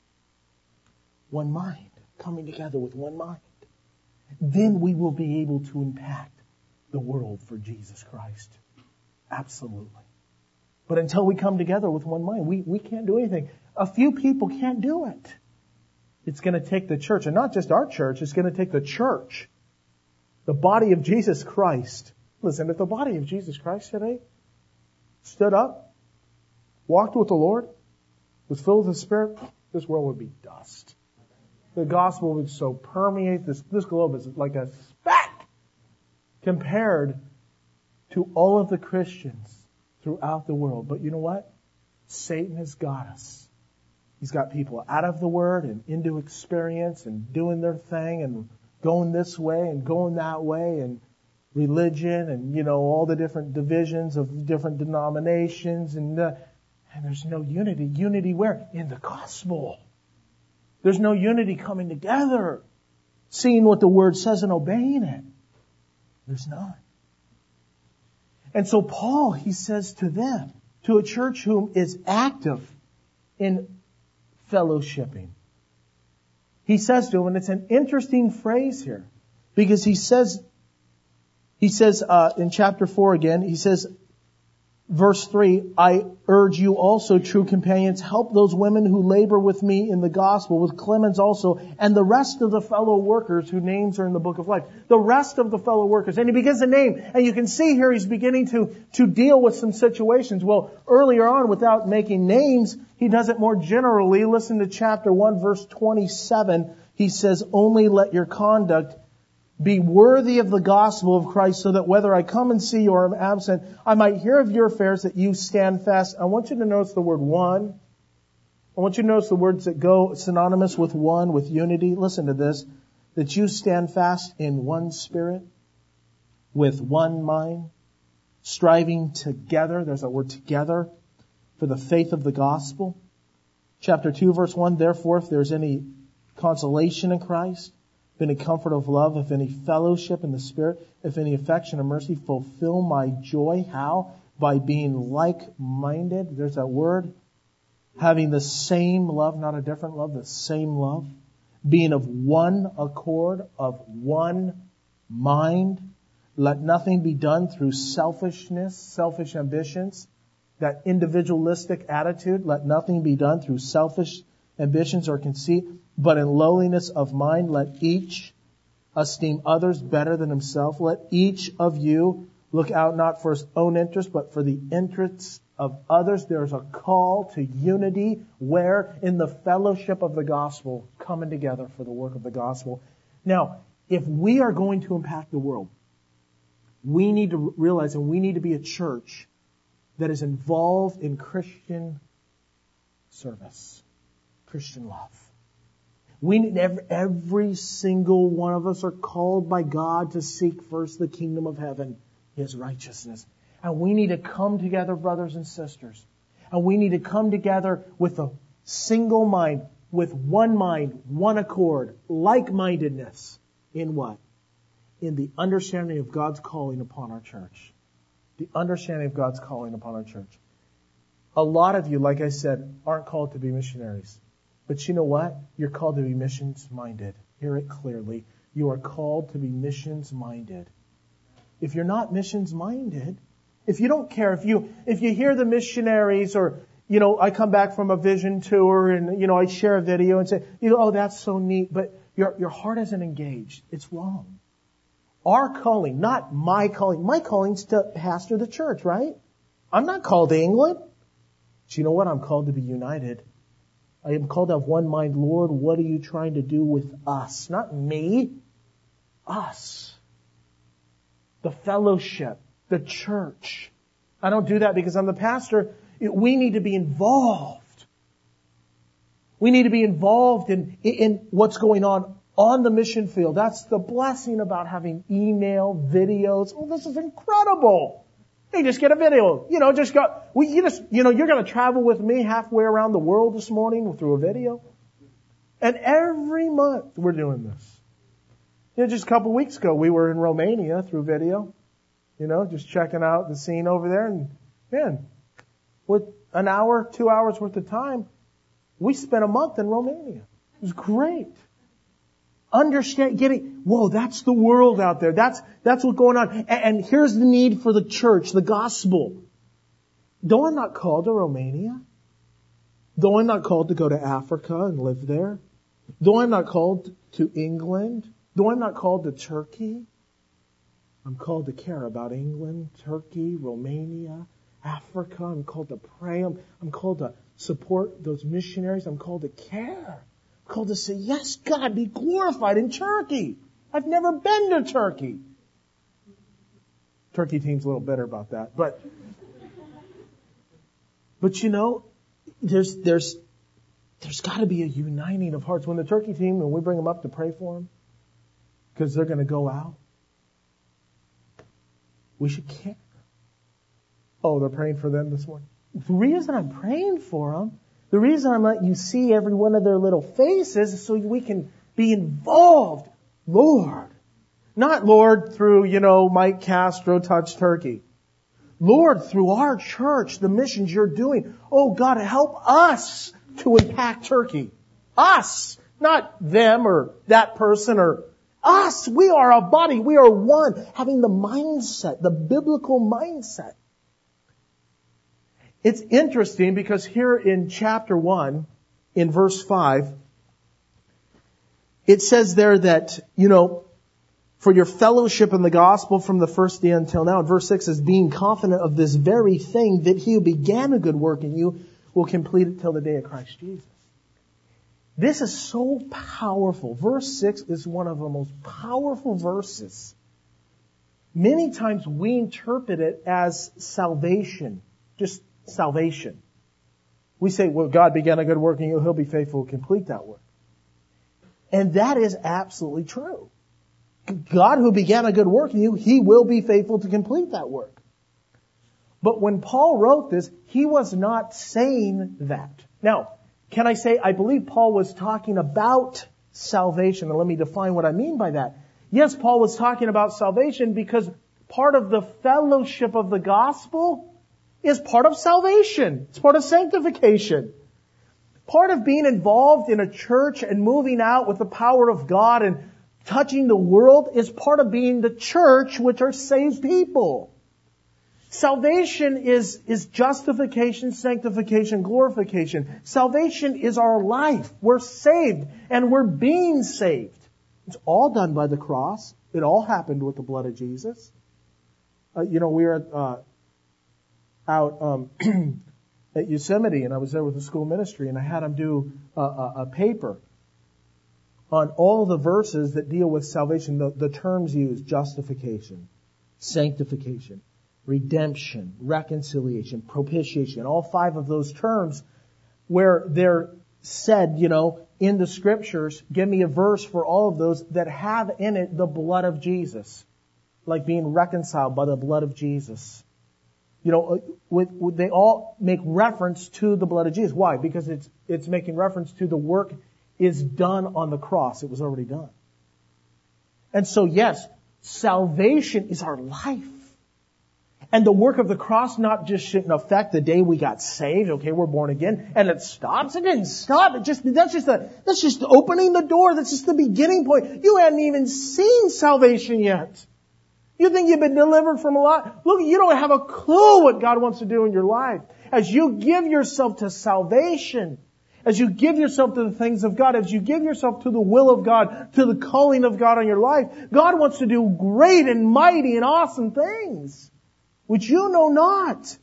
One mind. Coming together with one mind. Then we will be able to impact the world for Jesus Christ. Absolutely. But until we come together with one mind, we, we can't do anything. A few people can't do it. It's going to take the church, and not just our church, it's going to take the church. The body of Jesus Christ. Listen, if the body of Jesus Christ today stood up, walked with the Lord, was filled with the Spirit, this world would be dust. The gospel would so permeate this, this globe is like a speck compared to all of the Christians throughout the world. But you know what? Satan has got us. He's got people out of the Word and into experience and doing their thing and going this way and going that way and religion and, you know, all the different divisions of different denominations and, uh, and there's no unity. Unity where? In the gospel. There's no unity coming together, seeing what the Word says and obeying it. There's none. And so Paul, he says to them, to a church whom is active in fellowshipping, he says to them, and it's an interesting phrase here, because he says, he says uh, in chapter four again, he says, verse three, I urge you also, true companions, help those women who labor with me in the gospel, with Clemens also, and the rest of the fellow workers whose names are in the book of life. The rest of the fellow workers. And he begins to name, and you can see here he's beginning to, to deal with some situations. Well, earlier on, without making names, he does it more generally. Listen to chapter one, verse twenty-seven. He says, only let your conduct be worthy of the gospel of Christ, so that whether I come and see you or am absent, I might hear of your affairs, that you stand fast. I want you to notice the word one. I want you to notice the words that go synonymous with one, with unity. Listen to this. That you stand fast in one spirit, with one mind, striving together. There's that word together, for the faith of the gospel. Chapter two, verse one, therefore, if there's any consolation in Christ, if any comfort of love, if any fellowship in the Spirit, if any affection and mercy, fulfill my joy. How? By being like-minded. There's that word. Having the same love, not a different love, the same love. Being of one accord, of one mind. Let nothing be done through selfishness, selfish ambitions. That individualistic attitude. Let nothing be done through selfish ambitions or conceit, but in lowliness of mind, let each esteem others better than himself. Let each of you look out not for his own interest, but for the interests of others. There's a call to unity where? In the fellowship of the gospel, coming together for the work of the gospel. Now, if we are going to impact the world, we need to realize, and we need to be a church that is involved in Christian service. Christian love. We need every, every single one of us are called by God to seek first the kingdom of heaven, His righteousness. And we need to come together, brothers and sisters. And we need to come together with a single mind, with one mind, one accord, like-mindedness. In what? In the understanding of God's calling upon our church. The understanding of God's calling upon our church. A lot of you, like I said, aren't called to be missionaries. But you know what? You're called to be missions-minded. Hear it clearly. You are called to be missions-minded. If you're not missions-minded, if you don't care, if you if you hear the missionaries, or, you know, I come back from a vision tour and, you know, I share a video and say, you know, oh, that's so neat, but your your heart isn't engaged. It's wrong. Our calling, not my calling. My calling's to pastor the church, right? I'm not called to England. But you know what? I'm called to be united. I am called to have one mind. Lord, what are you trying to do with us? Not me. Us. The fellowship. The church. I don't do that because I'm the pastor. We need to be involved. We need to be involved in, in what's going on on the mission field. That's the blessing about having email, videos. Oh, this is incredible. Hey, just get a video. You know, just go. We, you just, you know, you're going to travel with me halfway around the world this morning through a video. And every month we're doing this. You know, just a couple weeks ago we were in Romania through video. You know, just checking out the scene over there. And man, with an hour, two hours worth of time, we spent a month in Romania. It was great. Understand, getting, whoa, that's the world out there. That's, that's what's going on. And, and here's the need for the church, the gospel. Though I'm not called to Romania, though I'm not called to go to Africa and live there, though I'm not called to England, though I'm not called to Turkey, I'm called to care about England, Turkey, Romania, Africa. I'm called to pray. I'm, I'm called to support those missionaries. I'm called to care. I'm called to say, yes, God, be glorified in Turkey. I've never been to Turkey. Turkey team's a little bitter about that. But, but you know, there's, there's, there's got to be a uniting of hearts. When the Turkey team, when we bring them up to pray for them, because they're going to go out, we should care. Oh, they're praying for them this morning. The reason I'm praying for them, the reason I'm letting you see every one of their little faces is so we can be involved. Lord. Not Lord through, you know, Mike Castro Touch Turkey. Lord, through our church, the missions you're doing. Oh, God, help us to impact Turkey. Us. Not them or that person or us. We are a body. We are one. Having the mindset, the biblical mindset. It's interesting because here in chapter one, in verse five, it says there that, you know, for your fellowship in the gospel from the first day until now. And verse six is being confident of this very thing, that he who began a good work in you will complete it till the day of Christ Jesus. This is so powerful. Verse six is one of the most powerful verses. Many times we interpret it as salvation. Just salvation. We say, well, God began a good work in you, he'll be faithful to complete that work. And that is absolutely true. God who began a good work in you, he will be faithful to complete that work. But when Paul wrote this, he was not saying that. Now, can I say, I believe Paul was talking about salvation. And let me define what I mean by that. Yes, Paul was talking about salvation because part of the fellowship of the gospel is part of salvation. It's part of sanctification. Part of being involved in a church and moving out with the power of God and touching the world is part of being the church, which are saved people. Salvation is, is justification, sanctification, glorification. Salvation is our life. We're saved and we're being saved. It's all done by the cross. It all happened with the blood of Jesus. Uh, you know, we were at, uh, out um, at Yosemite, and I was there with the school ministry, and I had them do a, a, a paper on all the verses that deal with salvation, the, the terms used: justification, sanctification, redemption, reconciliation, propitiation, all five of those terms where they're said, you know, in the scriptures. Give me a verse for all of those that have in it the blood of Jesus, like being reconciled by the blood of Jesus. You know, with, with, they all make reference to the blood of Jesus. Why? Because it's it's making reference to the work is done on the cross. It was already done. And so, yes, salvation is our life. And the work of the cross not just shouldn't affect the day we got saved. Okay, we're born again, and it stops. It didn't stop. It just that's just a that's just opening the door. That's just the beginning point. You hadn't even seen salvation yet. You think you've been delivered from a lot? Look, you don't have a clue what God wants to do in your life. As you give yourself to salvation, as you give yourself to the things of God, as you give yourself to the will of God, to the calling of God on your life, God wants to do great and mighty and awesome things, which you know not.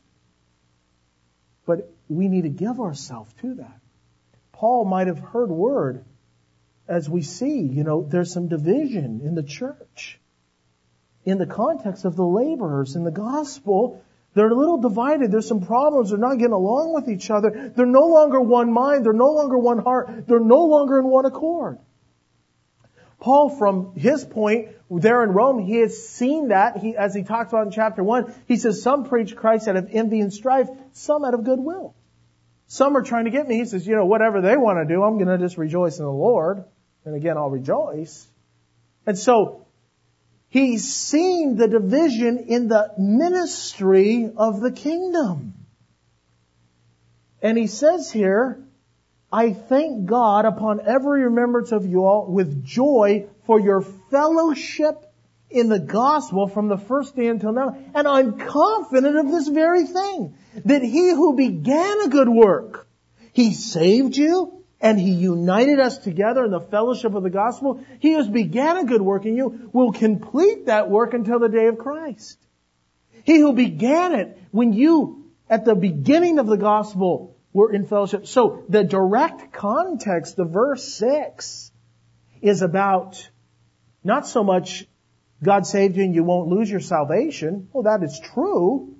But we need to give ourselves to that. Paul might have heard word, as we see, you know, there's some division in the church. In the context of the laborers in the gospel, they're a little divided. There's some problems. They're not getting along with each other. They're no longer one mind. They're no longer one heart. They're no longer in one accord. Paul, from his point there in Rome, he has seen that. He, as he talks about in chapter one, he says, some preach Christ out of envy and strife, some out of goodwill. Some are trying to get me. He says, you know, whatever they want to do, I'm going to just rejoice in the Lord. And again, I'll rejoice. And so, he's seen the division in the ministry of the kingdom. And he says here, I thank God upon every remembrance of you all with joy for your fellowship in the gospel from the first day until now. And I'm confident of this very thing, that he who began a good work, he saved you and he united us together in the fellowship of the gospel. He who began a good work in you will complete that work until the day of Christ. He who began it when you, at the beginning of the gospel, were in fellowship. So the direct context of verse six is about not so much God saved you and you won't lose your salvation. Well, that is true.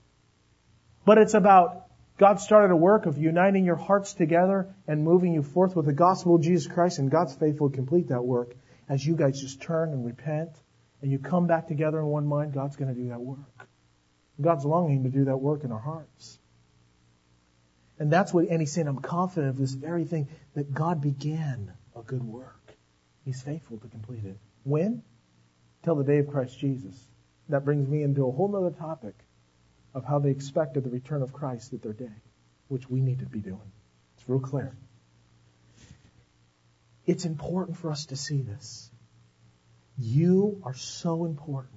But it's about God started a work of uniting your hearts together and moving you forth with the gospel of Jesus Christ, and God's faithful to complete that work. As you guys just turn and repent and you come back together in one mind, God's going to do that work. God's longing to do that work in our hearts. And that's what, and he's saying, I'm confident of this very thing, that God began a good work. He's faithful to complete it. When? Till the day of Christ Jesus. That brings me into a whole other topic of how they expected the return of Christ at their day, which we need to be doing. It's real clear. It's important for us to see this. You are so important.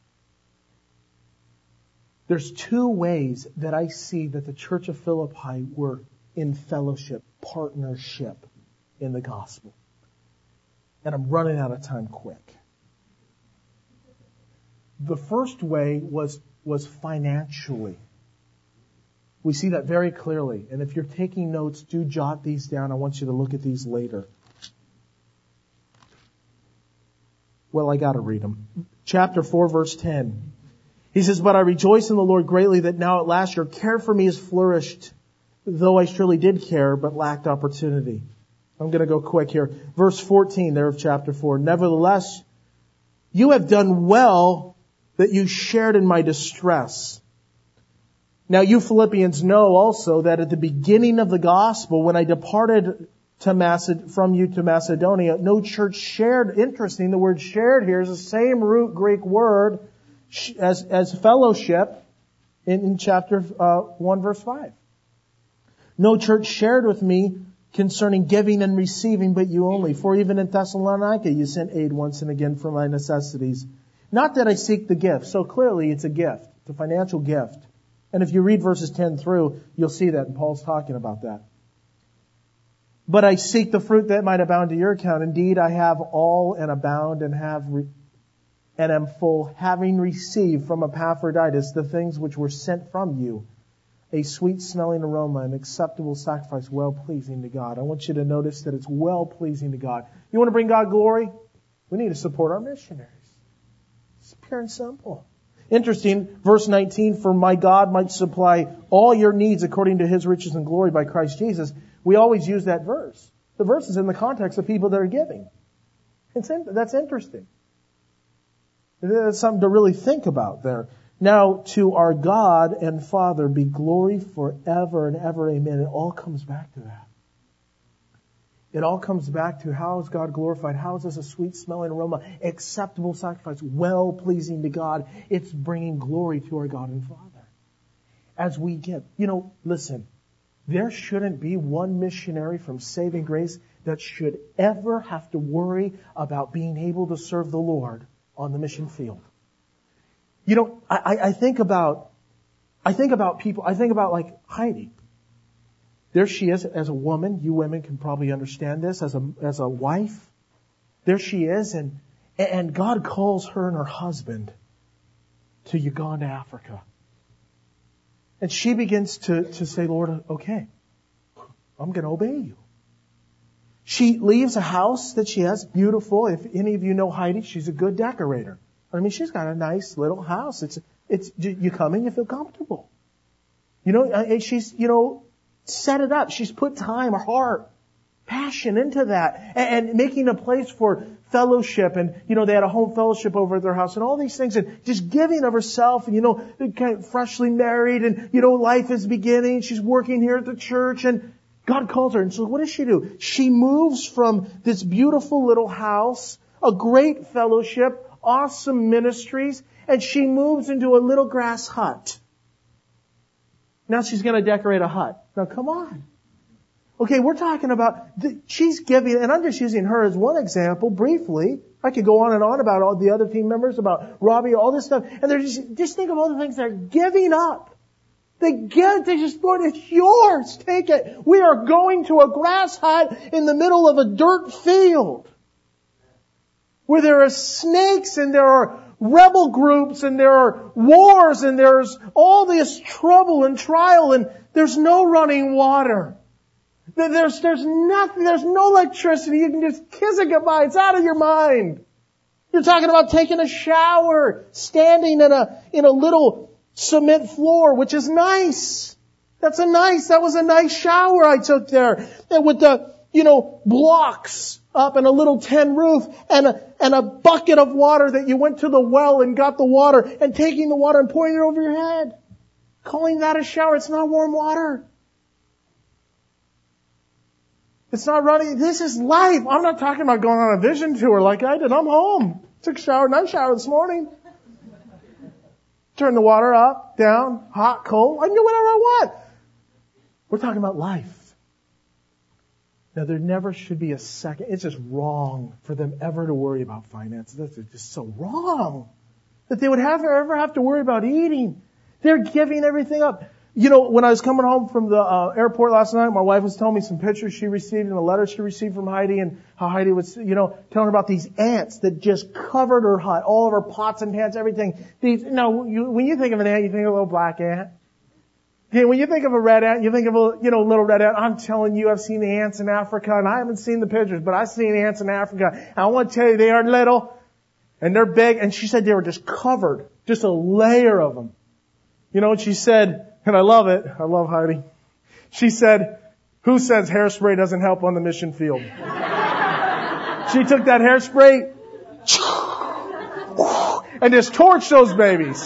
There's two ways that I see that the church of Philippi were in fellowship, partnership in the gospel. And I'm running out of time quick. The first way was, was financially. We see that very clearly. And if you're taking notes, do jot these down. I want you to look at these later. Well, I got to read them. Chapter four, verse ten. He says, but I rejoice in the Lord greatly that now at last your care for me has flourished, though I surely did care, but lacked opportunity. I'm going to go quick here. Verse fourteen there of chapter four. Nevertheless, you have done well that you shared in my distress. Now you Philippians know also that at the beginning of the gospel, when I departed to Maced- from you to Macedonia, no church shared. Interesting, the word shared here is the same root Greek word as, as fellowship in, in chapter uh, one, verse five. No church shared with me concerning giving and receiving, but you only. For even in Thessalonica you sent aid once and again for my necessities. Not that I seek the gift. So clearly it's a gift. It's a financial gift. And if you read verses ten through, you'll see that, and Paul's talking about that. But I seek the fruit that might abound to your account. Indeed, I have all and abound and have re- and am full, having received from Epaphroditus the things which were sent from you, a sweet-smelling aroma, an acceptable sacrifice, well-pleasing to God. I want you to notice that it's well-pleasing to God. You want to bring God glory? We need to support our missionaries. It's pure and simple. Interesting, verse nineteen, for my God might supply all your needs according to His riches and glory by Christ Jesus. We always use that verse. The verse is in the context of people that are giving. It's in, that's interesting. That's something to really think about there. Now, to our God and Father be glory forever and ever. Amen. It all comes back to that. It all comes back to how is God glorified? How is this a sweet smelling aroma, acceptable sacrifice, well pleasing to God? It's bringing glory to our God and Father. As we give, you know, listen, there shouldn't be one missionary from Saving Grace that should ever have to worry about being able to serve the Lord on the mission field. You know, I, I think about, I think about people, I think about like Heidi. There she is as a woman. You women can probably understand this as a, as a wife. There she is, and, and God calls her and her husband to Uganda, Africa. And she begins to, to say, Lord, okay, I'm going to obey you. She leaves a house that she has, beautiful. If any of you know Heidi, she's a good decorator. I mean, she's got a nice little house. It's, it's, you come in, you feel comfortable. You know, she's, you know, set it up. She's put time, her heart, passion into that, and, and making a place for fellowship. And, you know, they had a home fellowship over at their house and all these things, and just giving of herself, and, you know, kind of freshly married, and, you know, life is beginning. She's working here at the church, and God calls her. And so what does she do? She moves from this beautiful little house, a great fellowship, awesome ministries, and she moves into a little grass hut. Now she's going to decorate a hut. Now come on. Okay, we're talking about, she's giving, and I'm just using her as one example briefly. I could go on and on about all the other team members, about Robbie, all this stuff. And they're just, just think of all the things they're giving up. They give, they just, Lord, it's yours. Take it. We are going to a grass hut in the middle of a dirt field where there are snakes and there are rebel groups and there are wars and there's all this trouble and trial and there's no running water. There's, there's nothing, there's no electricity. You can just kiss it goodbye. It's out of your mind. You're talking about taking a shower, standing in a, in a little cement floor, which is nice. That's a nice, that was a nice shower I took there. And with the, you know, blocks up and a little tin roof and a, and a bucket of water that you went to the well and got the water and taking the water and pouring it over your head. Calling that a shower. It's not warm water. It's not running. This is life. I'm not talking about going on a vision tour like I did. I'm home. Took a shower, nice shower this morning. Turn the water up, down, hot, cold. I can do whatever I want. We're talking about life. Now, there never should be a second. It's just wrong for them ever to worry about finances. That's just so wrong that they would have ever have to worry about eating. They're giving everything up. You know, when I was coming home from the uh, airport last night, my wife was telling me some pictures she received and a letter she received from Heidi, and how Heidi was, you know, telling her about these ants that just covered her hut, all of her pots and pans, everything. These, no, you, when you think of an ant, you think of a little black ant. Okay, when you think of a red ant, you think of a, you know, little red ant. I'm telling you, I've seen the ants in Africa, and I haven't seen the pictures, but I've seen ants in Africa. And I want to tell you, they are little, and they're big, and she said they were just covered, just a layer of them. You know what she said? And I love it. I love Heidi. She said, who says hairspray doesn't help on the mission field? She took that hairspray and just torched those babies.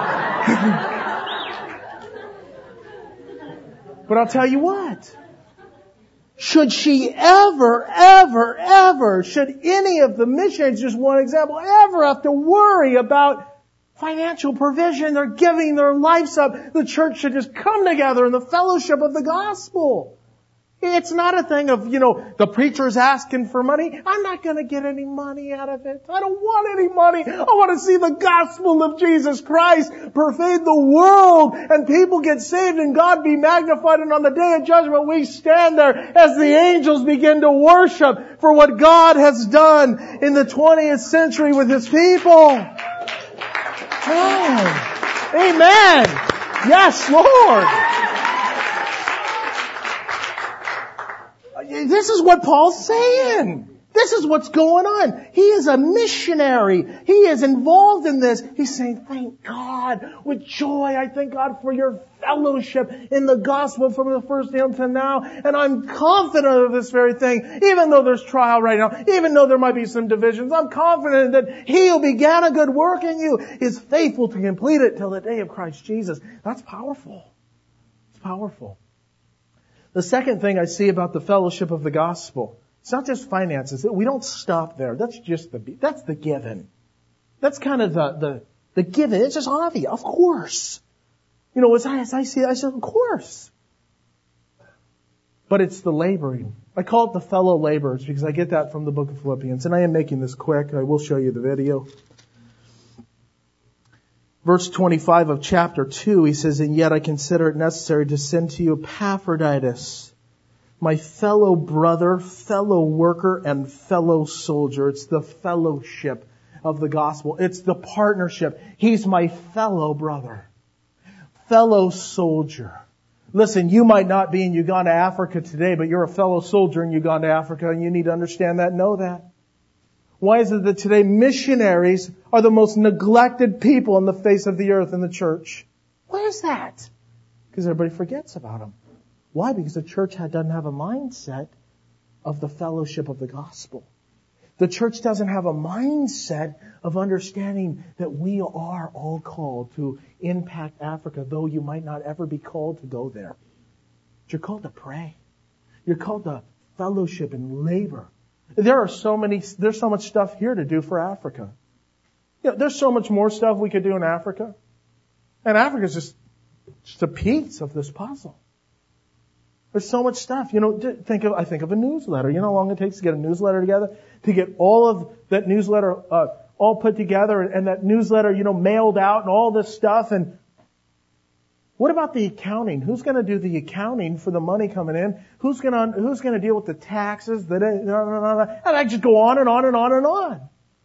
But I'll tell you what. Should she ever, ever, ever, should any of the missionaries, just one example, ever have to worry about financial provision, they're giving their lives up. The church should just come together in the fellowship of the gospel. It's not a thing of, you know, the preacher's asking for money. I'm not going to get any money out of it. I don't want any money. I want to see the gospel of Jesus Christ pervade the world and people get saved and God be magnified. And on the day of judgment, we stand there as the angels begin to worship for what God has done in the twentieth century with His people. Amen. Amen. Yes, Lord. This is what Paul's saying. This is what's going on. He is a missionary. He is involved in this. He's saying, thank God. With joy, I thank God for your fellowship in the gospel from the first day until now. And I'm confident of this very thing. Even though there's trial right now, even though there might be some divisions, I'm confident that He who began a good work in you is faithful to complete it till the day of Christ Jesus. That's powerful. It's powerful. The second thing I see about the fellowship of the gospel It's not just finances. We don't stop there. That's just the, that's the given. That's kind of the, the, the given. It's just obvious. Of course. You know, as I, as I see it, I said, of course. But it's the laboring. I call it the fellow laborers because I get that from the book of Philippians. And I am making this quick. I will show you the video. Verse twenty-five of chapter two, he says, and yet I consider it necessary to send to you Epaphroditus, my fellow brother, fellow worker, and fellow soldier. It's the fellowship of the gospel. It's the partnership. He's my fellow brother, fellow soldier. Listen, you might not be in Uganda, Africa today, but you're a fellow soldier in Uganda, Africa, and you need to understand that, know that. Why is it that today missionaries are the most neglected people on the face of the earth in the church? Why is that? Because everybody forgets about them. Why? Because the church doesn't have a mindset of the fellowship of the gospel. The church doesn't have a mindset of understanding that we are all called to impact Africa, though you might not ever be called to go there. But you're called to pray. You're called to fellowship and labor. There are so many, there's so much stuff here to do for Africa. You know, there's so much more stuff we could do in Africa. And Africa's just, just a piece of this puzzle. There's so much stuff. You know, think of, I think of a newsletter. You know how long it takes to get a newsletter together? To get all of that newsletter, uh, all put together and that newsletter, you know, mailed out and all this stuff. And what about the accounting? Who's going to do the accounting for the money coming in? Who's going to, who's going to deal with the taxes? The, and I just go on and on and on and on.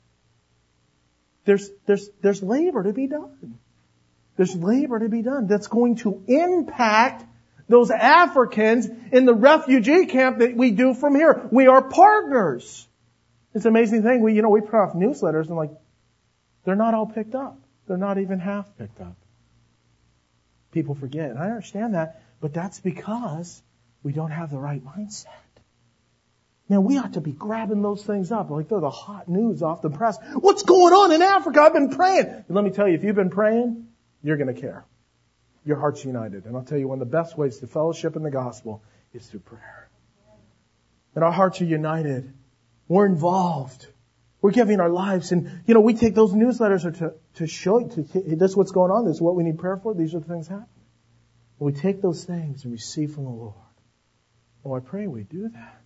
There's, there's, there's labor to be done. There's labor to be done that's going to impact those Africans in the refugee camp that we do from here. We are partners. It's an amazing thing. We, you know, we put off newsletters and like, they're not all picked up. They're not even half picked up. People forget. And I understand that, but that's because we don't have the right mindset. Now, we ought to be grabbing those things up like they're the hot news off the press. What's going on in Africa? I've been praying. And let me tell you, if you've been praying, you're going to care. Your heart's united. And I'll tell you, one of the best ways to fellowship in the gospel is through prayer. And our hearts are united. We're involved. We're giving our lives. And, you know, we take those newsletters are to, to show you, to, this is what's going on. This is what we need prayer for. These are the things happening. And we take those things and receive from the Lord. Oh, I pray we do that.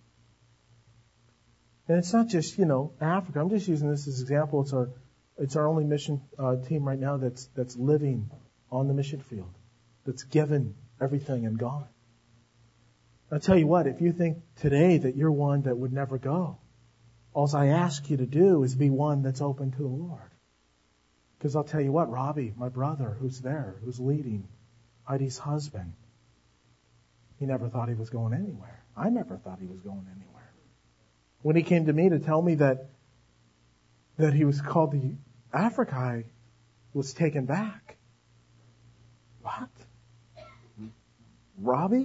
And it's not just, you know, Africa. I'm just using this as an example. It's our, it's our only mission uh, team right now that's, that's living on the mission field. That's given everything and gone. I'll tell you what, if you think today that you're one that would never go, all I ask you to do is be one that's open to the Lord. Because I'll tell you what, Robbie, my brother, who's there, who's leading, Heidi's husband, he never thought he was going anywhere. I never thought he was going anywhere. When he came to me to tell me that that he was called to Africa, I was taken back. What? Robbie?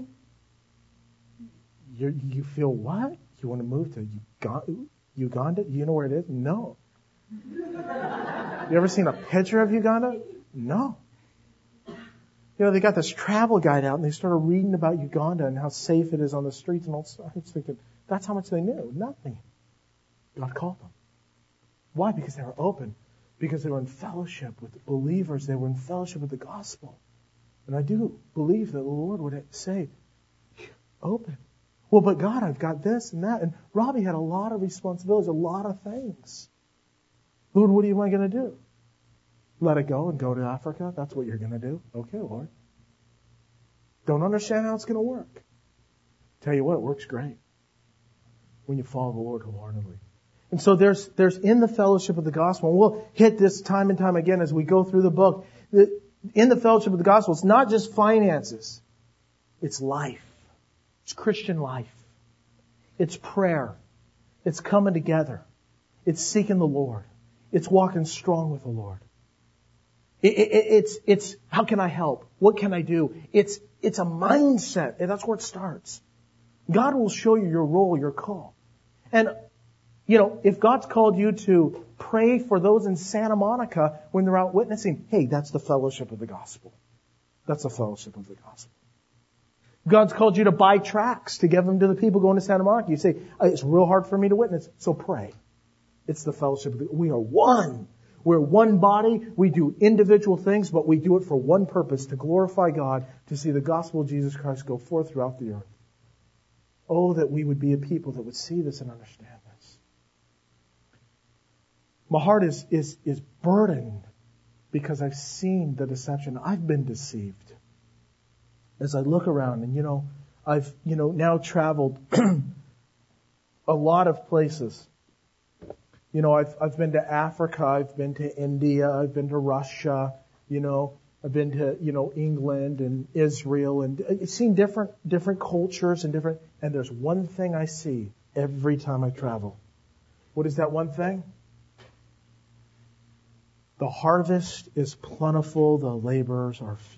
You you feel what? You want to move to Uganda? Uganda? You know where it is? No. You ever seen a picture of Uganda? No. You know, they got this travel guide out and they started reading about Uganda and how safe it is on the streets and all stuff. I was thinking, that's how much they knew. Nothing. God called them. Why? Because they were open. Because they were in fellowship with believers. They were in fellowship with the gospel. And I do believe that the Lord would say, open. Well, but God, I've got this and that. And Robbie had a lot of responsibilities, a lot of things. Lord, what are you going to do? Let it go and go to Africa? That's what you're going to do? Okay, Lord. Don't understand how it's going to work. Tell you what, it works great when you follow the Lord wholeheartedly. And so there's there's in the fellowship of the gospel, and we'll hit this time and time again as we go through the book, that in the fellowship of the gospel, it's not just finances. It's life. It's Christian life. It's prayer. It's coming together. It's seeking the Lord. It's walking strong with the Lord. It, it, it's, it's, how can I help? What can I do? It's, it's a mindset. And that's where it starts. God will show you your role, your call. And, you know, if God's called you to pray for those in Santa Monica when they're out witnessing, hey, that's the fellowship of the gospel. That's the fellowship of the gospel. God's called you to buy tracts to give them to the people going to Santa Monica. You say, it's real hard for me to witness. So pray. It's the fellowship. We are one. We're one body. We do individual things, but we do it for one purpose, to glorify God, to see the gospel of Jesus Christ go forth throughout the earth. Oh, that we would be a people that would see this and understand this. My heart is, is, is burdened because I've seen the deception. I've been deceived. As I look around, and you know, I've, you know, now traveled a lot of places. You know, I've, I've been to Africa, I've been to India, I've been to Russia, you know, I've been to, you know, England and Israel, and I've seen different, different cultures and different, and there's one thing I see every time I travel. What is that one thing? The harvest is plentiful, the laborers are few.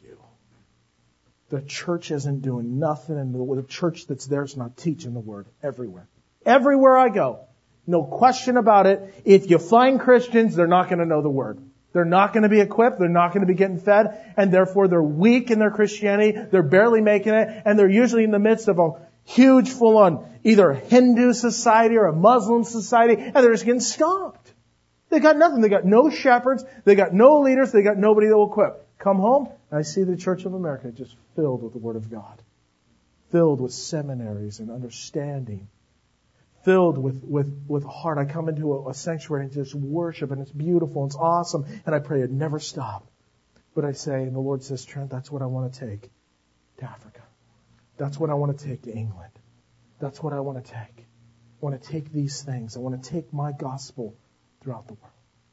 The church isn't doing nothing, and the church that's there is not teaching the word everywhere. Everywhere I go. No question about it. If you find Christians, they're not going to know the word. They're not going to be equipped. They're not going to be getting fed. And therefore, they're weak in their Christianity. They're barely making it. And they're usually in the midst of a huge full-on either Hindu society or a Muslim society. And they're just getting stomped. They got nothing. They got no shepherds. They got no leaders. They got nobody that will equip. Come home, and I see the Church of America just filled with the Word of God. Filled with seminaries and understanding. Filled with, with, with heart. I come into a, a sanctuary and just worship, and it's beautiful, and it's awesome, and I pray it never stop. But I say, and the Lord says, Trent, that's what I want to take to Africa. That's what I want to take to England. That's what I want to take. I want to take these things. I want to take my gospel throughout the world.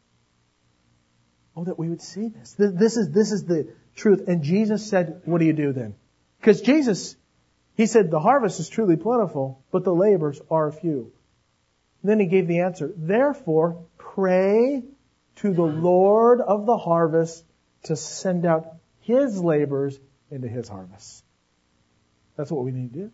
Oh, that we would see this. This is, this is the truth. And Jesus said, what do you do then? Because Jesus, He said, the harvest is truly plentiful, but the laborers are few. And then He gave the answer. Therefore, pray to the Lord of the harvest to send out His laborers into His harvest. That's what we need to do.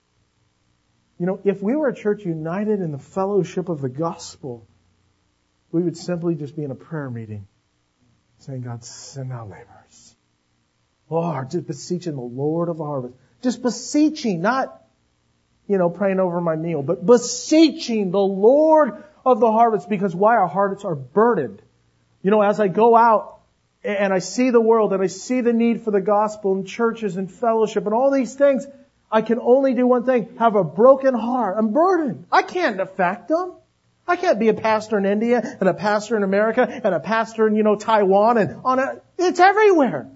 You know, if we were a church united in the fellowship of the gospel, we would simply just be in a prayer meeting saying, God, send out laborers. Lord, just beseeching the Lord of the harvest. Just beseeching, not, you know, praying over my meal, but beseeching the Lord of the harvest, because why? Our hearts are burdened. You know, as I go out and I see the world and I see the need for the gospel and churches and fellowship and all these things, I can only do one thing, have a broken heart. I'm burdened. I can't affect them. I can't be a pastor in India and a pastor in America and a pastor in, you know, Taiwan and on a, it's everywhere.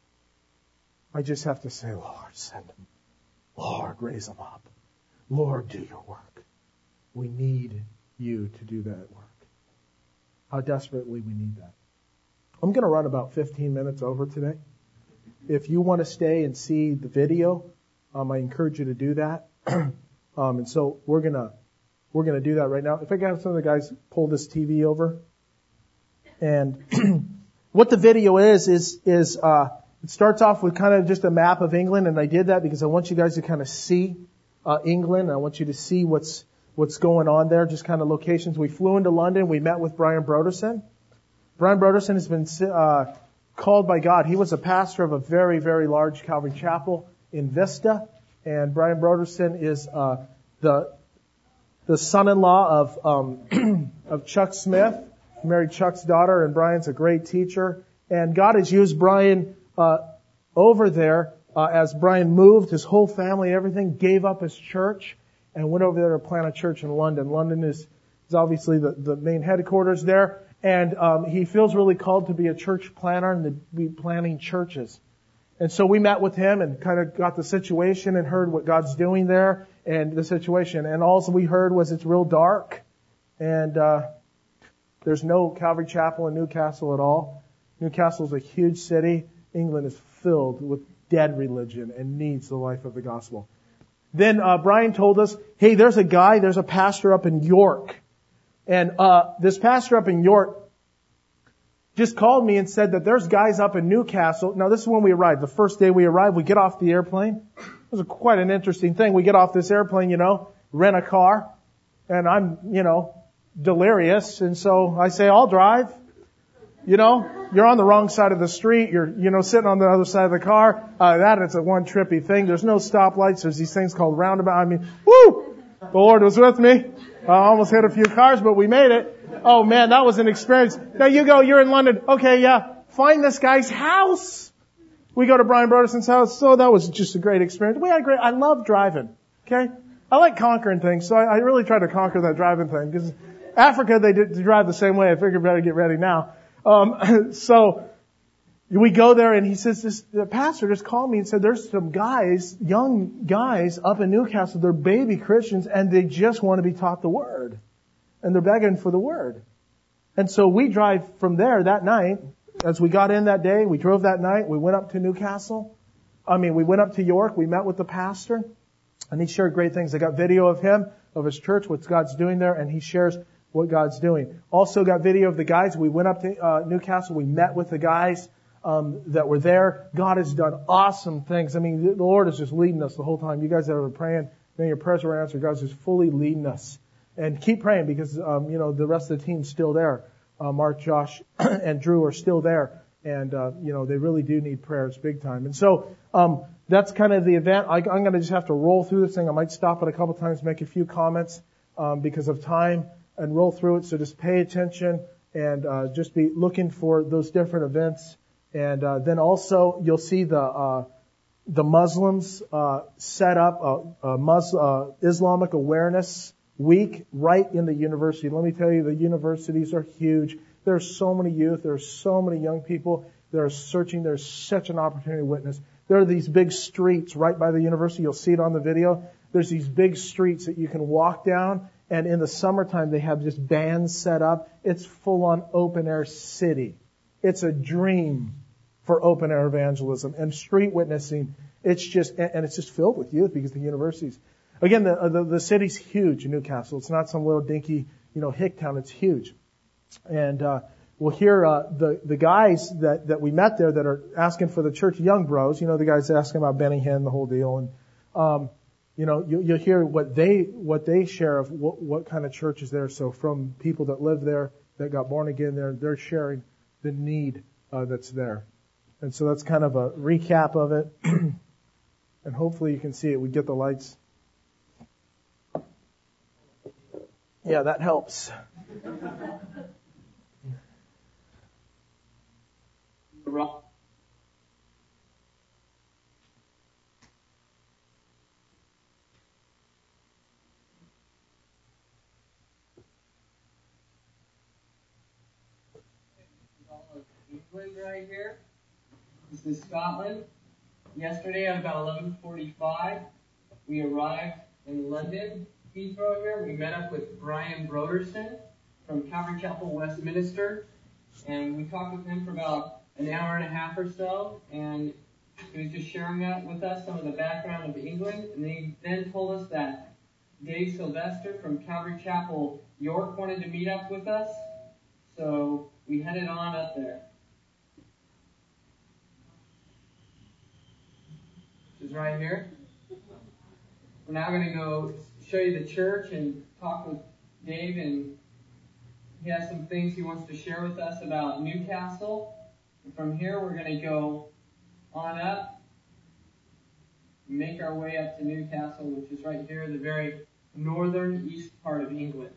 I just have to say, Lord, send them. Lord, raise them up. Lord, do your work. We need you to do that work. How desperately we need that. I'm going to run about fifteen minutes over today. If you want to stay and see the video, um, I encourage you to do that. um, and so we're going to We're going to do that right now. If I can have some of the guys pull this T V over. And what the video is, is, is, uh, it starts off with kind of just a map of England. And I did that because I want you guys to kind of see, uh, England. I want you to see what's, what's going on there. Just kind of locations. We flew into London. We met with Brian Broderson. Brian Broderson has been, uh, called by God. He was a pastor of a very, very large Calvary chapel in Vista. And Brian Broderson is, uh, the, the son-in-law of um, of Chuck Smith. He married Chuck's daughter, and Brian's a great teacher. And God has used Brian uh, over there uh, as Brian moved. His whole family, everything, gave up his church and went over there to plant a church in London. London is, is obviously the, the main headquarters there. And um, he feels really called to be a church planter and to be planting churches. And so we met with him and kind of got the situation and heard what God's doing there and the situation. And all we heard was it's real dark. And uh there's no Calvary Chapel in Newcastle at all. Newcastle is a huge city. England is filled with dead religion and needs the life of the gospel. Then uh Brian told us, hey, there's a guy, there's a pastor up in York. And uh this pastor up in York just called me and said that there's guys up in Newcastle. Now, this is when we arrived. The first day we arrived, we get off the airplane. It was a, quite an interesting thing. We get off this airplane, you know, rent a car, and I'm, you know, delirious. And so I say, I'll drive. You know, you're on the wrong side of the street. You're, you know, sitting on the other side of the car. Uh, that is a one trippy thing. There's no stoplights. There's these things called roundabout. I mean, woo! The Lord was with me. I almost hit a few cars, but we made it. Oh man, that was an experience. Now you go, you're in London. Okay, yeah. Find this guy's house. We go to Brian Broderson's house. So that was just a great experience. We had a great, I love driving. Okay? I like conquering things. So I, I really try to conquer that driving thing. Because Africa, they, did, they drive the same way. I figured better get ready now. Um, so we go there and he says, this, the pastor just called me and said, there's some guys, young guys up in Newcastle, they're baby Christians and they just want to be taught the word. And they're begging for the word. And so we drive from there that night. As we got in that day, we drove that night, we went up to Newcastle. I mean, we went up to York, we met with the pastor and he shared great things. I got video of him, of his church, what God's doing there, and he shares what God's doing. Also got video of the guys. We went up to uh, Newcastle. We met with the guys um, that were there. God has done awesome things. I mean, the Lord is just leading us the whole time. You guys that are praying, man, your prayers were answered. God's just fully leading us. And keep praying because, um, you know, the rest of the team's still there. Uh, Mark, Josh, and Drew are still there. And, uh, you know, they really do need prayers big time. And so um, that's kind of the event. I, I'm going to just have to roll through this thing. I might stop it a couple times, make a few comments um, because of time. And roll through it. So just pay attention and uh, just be looking for those different events. And uh, then also you'll see the uh, the Muslims uh, set up a, a Mus- uh, Islamic Awareness Week right in the university. Let me tell you, the universities are huge. There's so many youth. There's so many young people that are searching. There's such an opportunity to witness. There are these big streets right by the university. You'll see it on the video. There's these big streets that you can walk down. And in the summertime, they have just bands set up. It's full-on open-air city. It's a dream for open-air evangelism and street witnessing. It's just, and it's just filled with youth because the universities. Again, the, the, the city's huge in Newcastle. It's not some little dinky, you know, hick town. It's huge. And, uh, we'll hear, uh, the, the guys that, that we met there that are asking for the church, young bros, you know, the guys asking about Benny Hinn, the whole deal. And, um, You know, you, you'll hear what they what they share of what, what kind of church is there. So from people that live there, that got born again there, they're sharing the need uh, that's there. And so that's kind of a recap of it. And hopefully you can see it. We get the lights. Yeah, that helps. England right here. This is Scotland. Yesterday at about eleven forty-five, we arrived in London, Heathrow here. We met up with Brian Broderson from Calvary Chapel, Westminster, and we talked with him for about an hour and a half or so, and he was just sharing that with us, some of the background of England, and he then told us that Dave Sylvester from Calvary Chapel, York, wanted to meet up with us, so we headed on up there. Which is right here. We're now going to go show you the church and talk with Dave, and he has some things he wants to share with us about Newcastle. And from here, we're going to go on up, make our way up to Newcastle, which is right here, the very northern east part of England.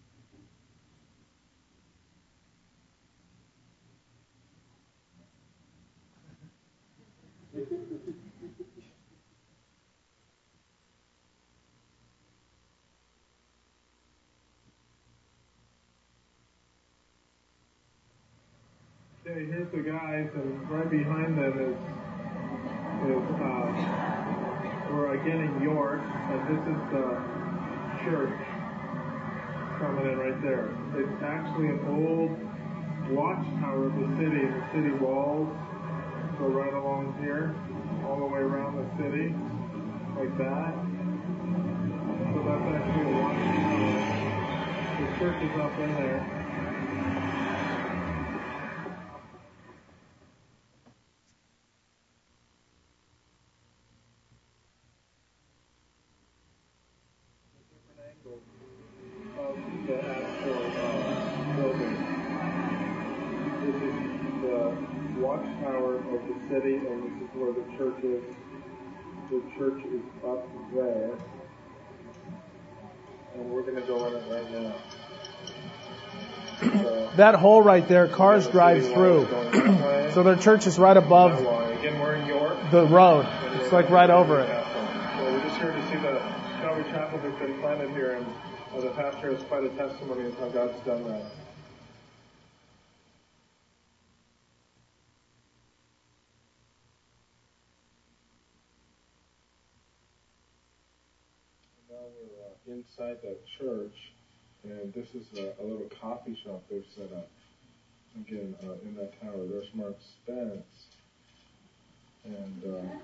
Okay, here's the guys, and right behind them is, is uh, we're again in York, and this is the church coming in right there. It's actually an old watchtower of the city, and the city walls go right along here, all the way around the city, like that. So that's actually a watchtower. The church is up in there. Of the actual uh, building. This is watchtower of the city, and this is where the church is. The church is up there. And we're going to go in it right now. So, that hole right there, cars drive through. So their church is right above Again, we're in York. the road. It's like right over it. So we're just here to see the Calvary Chapel that's been planted here, and uh, the pastor has quite a testimony of how God's done that. Now we're uh, inside that church, and this is a, a little coffee shop they've set up. Again, uh, in that tower, there's Mark Spence, and uh,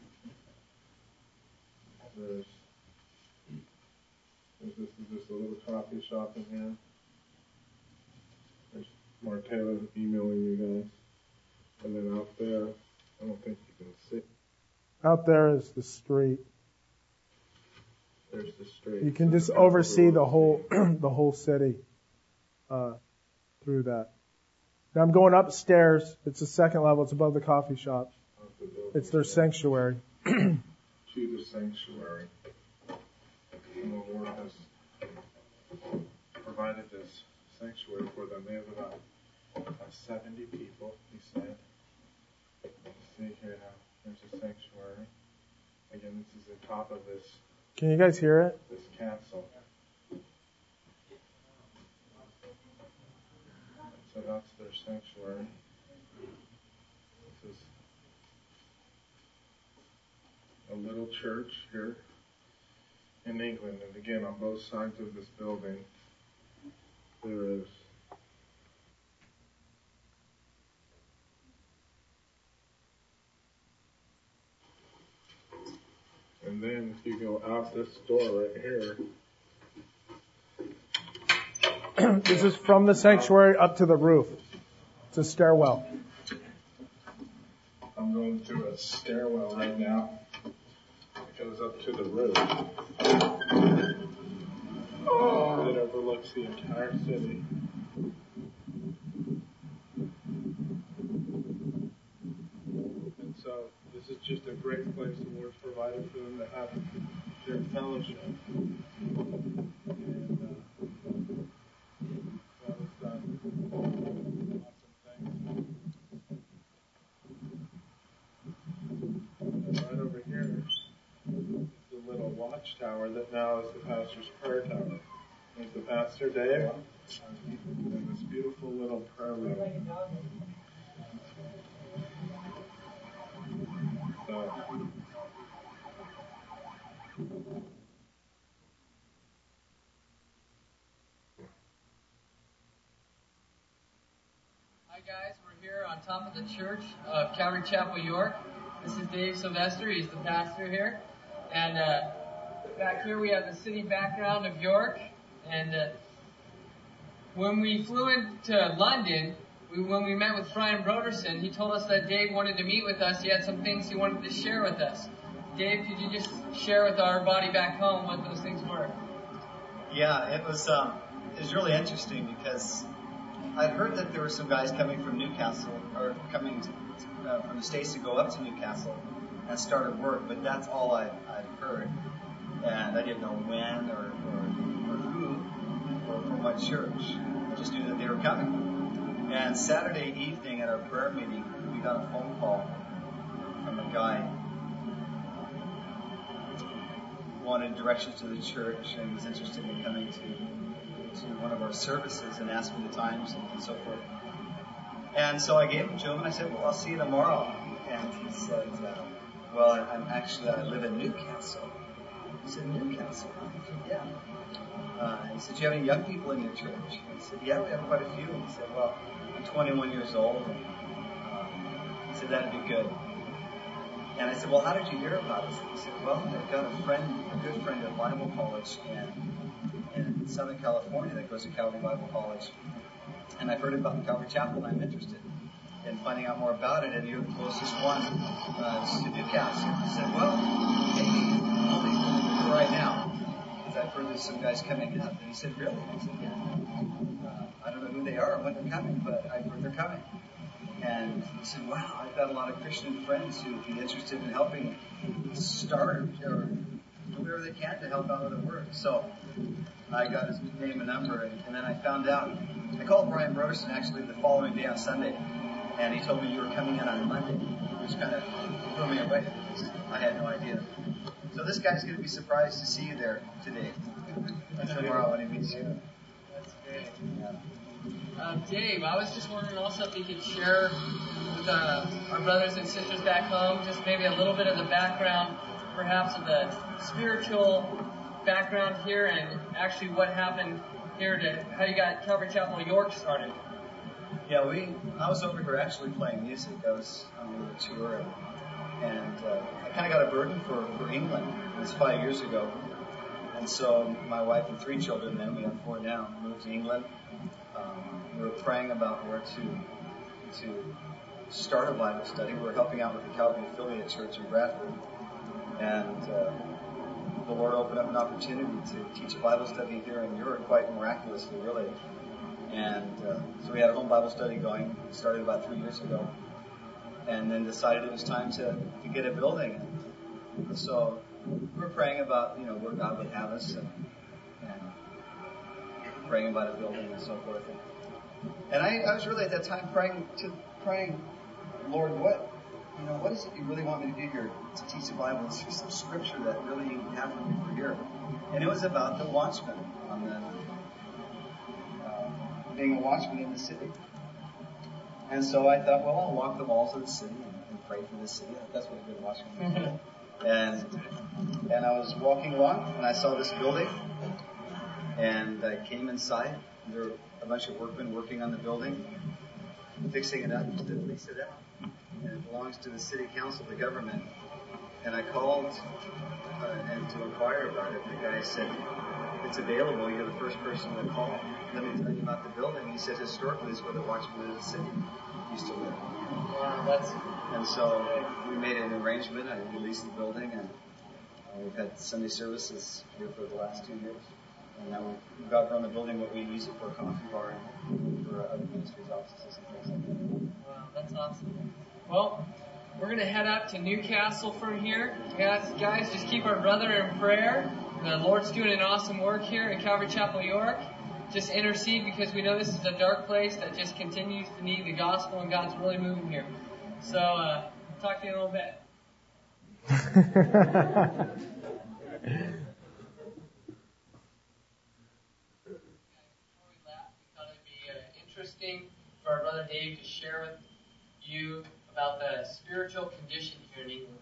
there's, there's this is just a little coffee shop in here. There's Mark Taylor emailing you guys, and then out there, I don't think you can see. Out there is the street. There's the street. You can just oversee the whole the whole city uh, through that. Now I'm going upstairs. It's the second level. It's above the coffee shop. It's their sanctuary. To the sanctuary. And the Lord has provided this sanctuary for them. They have about uh, seventy people, he said. See here now. There's a sanctuary. Again, this is the top of this. Can you guys hear it? This castle. So that's their sanctuary. This is a little church here in England. And again, on both sides of this building, there is and then if you go out this door right here, this is from the sanctuary up to the roof. It's a stairwell. I'm going through a stairwell right now. It goes up to the roof. Oh, it overlooks the entire city. And so this is just a great place the Lord's provided for them to have their fellowship. And uh, God has done awesome things. And right over here is the little watchtower that now is the pastor's prayer tower. There's the pastor, Dave, and this beautiful little prayer room. So, Hi guys, we're here on top of the church of Calvary Chapel, York. This is Dave Sylvester. He's the pastor here. And uh, back here we have the city background of York. And uh, when we flew into London, we, when we met with Brian Broderson, he told us that Dave wanted to meet with us. He had some things he wanted to share with us. Dave, could you just share with our body back home what those things were? Yeah, it was um, it was really interesting because I'd heard that there were some guys coming from Newcastle, or coming to, uh, from the States to go up to Newcastle and start at work, but that's all I, I'd heard. And I didn't know when or, or, or who or from what church. I just knew that they were coming. And Saturday evening at our prayer meeting, we got a phone call from a guy who wanted directions to the church and was interested in coming to to one of our services and asked me the times and, and so forth. And so I gave them to him and I said, well, I'll see you tomorrow. And he said, uh, well, I'm actually, I live in Newcastle. He said, Newcastle? I said, yeah. Uh, he said, do you have any young people in your church? I said, yeah, we have quite a few. And he said, well, I'm twenty-one years old. And, uh, he said, that'd be good. And I said, well, how did you hear about us? He said, well, I've got a friend, a good friend at Bible College in, in Southern California that goes to Calvary Bible College. And I've heard about the Calvary Chapel and I'm interested in finding out more about it. And you're the closest one uh, to Newcastle. I said, well, maybe only for right now. Because I've heard there's some guys coming up. And he said, really? I said, yeah. Uh, I don't know who they are or when they're coming, but I've heard they're coming. And and he said, wow, I've got a lot of Christian friends who would be interested in helping start or do whatever they can to help out with the work. So I got his name and number, and, and then I found out. I called Brian Broderson actually the following day on Sunday, and he told me you were coming in on Monday, which kind of blew me away. I had no idea. So this guy's going to be surprised to see you there today, and tomorrow when he meets you. That's great. Yeah. Um, Dave, I was just wondering also if you could share with uh, our brothers and sisters back home just maybe a little bit of the background, perhaps of the spiritual background here and actually what happened here to how you got Calvary Chapel York started. Yeah, we. I was over here actually playing music. I was on a tour, and, and uh, I kind of got a burden for, for England. It was five years ago, and so my wife and three children, then we have four now, moved to England. Um, we were praying about where to to start a Bible study. We were helping out with the Calvary Affiliate Church in Bradford, and uh, the Lord opened up an opportunity to teach a Bible study here in Europe, quite miraculously, really. And uh, so we had a home Bible study going. It started about three years ago, and then decided it was time to, to get a building. And so we were praying about, you know, where God would have us, and, and praying about a building and so forth. And, and I, I was really at that time praying to praying, Lord, what you know, what is it you really want me to do here to teach the Bible? Is there some scripture that really you have for me for here? And it was about the watchman on the. being a watchman in the city. And so I thought, well, I'll walk the walls of the city and, and pray for the city. That's what a good watchman would do. And and I was walking along, and I saw this building, and I came inside. There were a bunch of workmen working on the building, fixing it up, just to fix it up. And it belongs to the city council, the government. And I called uh, and to inquire about it. The guy said, it's available. You're the first person to call. Let me tell you about the building. He said historically this is where the watchman of the city used to live. Wow, that's and so we made an arrangement. I released the building, and uh, we've had Sunday services here for the last two years. And now we've got around the building what we use it for, a coffee bar and for other ministries' offices and things like that. Wow, that's awesome. Well, we're going to head up to Newcastle from here. Guys, guys, just keep our brother in prayer. The Lord's doing an awesome work here at Calvary Chapel York. Just intercede because we know this is a dark place that just continues to need the gospel, and God's really moving here. So, uh, talk to you in a little bit. Before we left, we thought it'd be uh, interesting for our brother Dave to share with you about the spiritual condition here in England.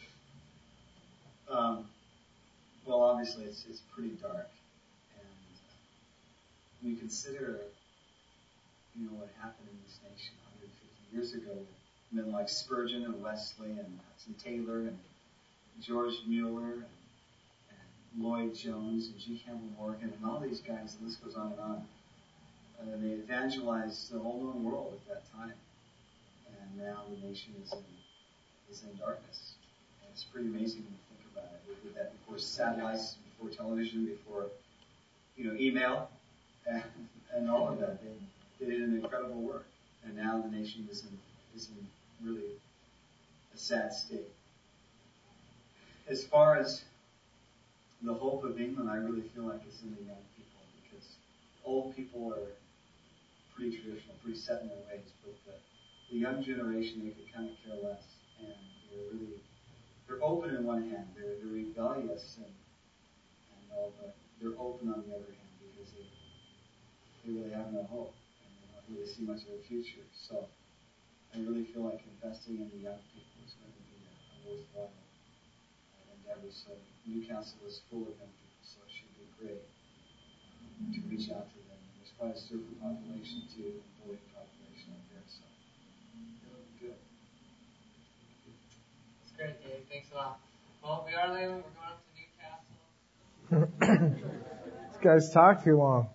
Um, well, obviously, it's it's pretty dark, and when you consider, you know, what happened in this nation one hundred fifty years ago, with men like Spurgeon and Wesley and Hudson Taylor and George Mueller and, and Lloyd Jones and G. Campbell Morgan and all these guys, the list goes on and on. Uh, they evangelized the whole known world at that time, and now the nation is in is in darkness. And it's pretty amazing when you think about it. We did that before satellites, before television, before you know email, and, and all of that. They, they did an incredible work, and now the nation is in is in really a sad state. As far as the hope of England, I really feel like it's in the young people, because old people are pretty traditional, pretty set in their ways, but the, the young generation, they could kind of care less, and they're really, they're open in one hand, they're, they're rebellious, and, and all, but they're open on the other hand, because they, they really have no hope, and they don't really see much of a future. So I really feel like investing in the young people is going to be a, a worthwhile uh, endeavor. So Newcastle is full of young people, so it should be great um, to reach out to them. There's quite a surfer population too, and boarding population up there, so it'll be good. That's great, Dave. Thanks a lot. Well, we are leaving. We're going up to Newcastle. These guys talk too long.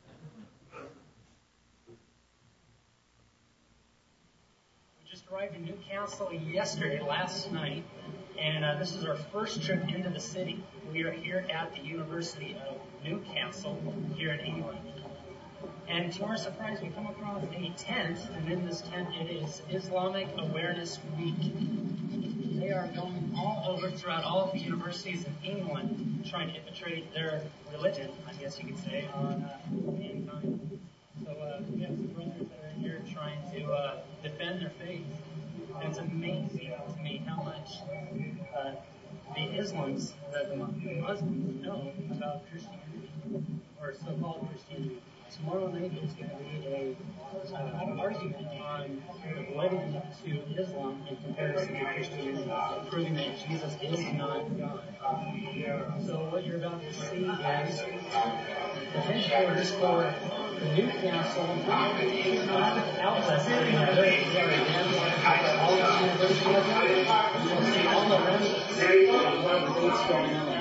We just arrived in Newcastle yesterday, last night, and uh, this is our first trip into the city. We are here at the University of Newcastle here in England. And to our surprise, we come across a tent, and in this tent it is Islamic Awareness Week. They are going all over throughout all of the universities in England, trying to infiltrate their religion, I guess you could say, on uh, mankind. So uh, we have some brothers that are here trying to uh, defend their faith. And it's amazing to me how much uh, the Islams, the, the Muslims know about Christianity, or so-called Christianity. Tomorrow night there's going to be a uh, argument on the validity to Islam in comparison to Christianity, proving that Jesus is not God. So what you're about to see is the headquarters for the Newcastle outlets. They are again all the university of them. You'll see all the rest of what the dates going on.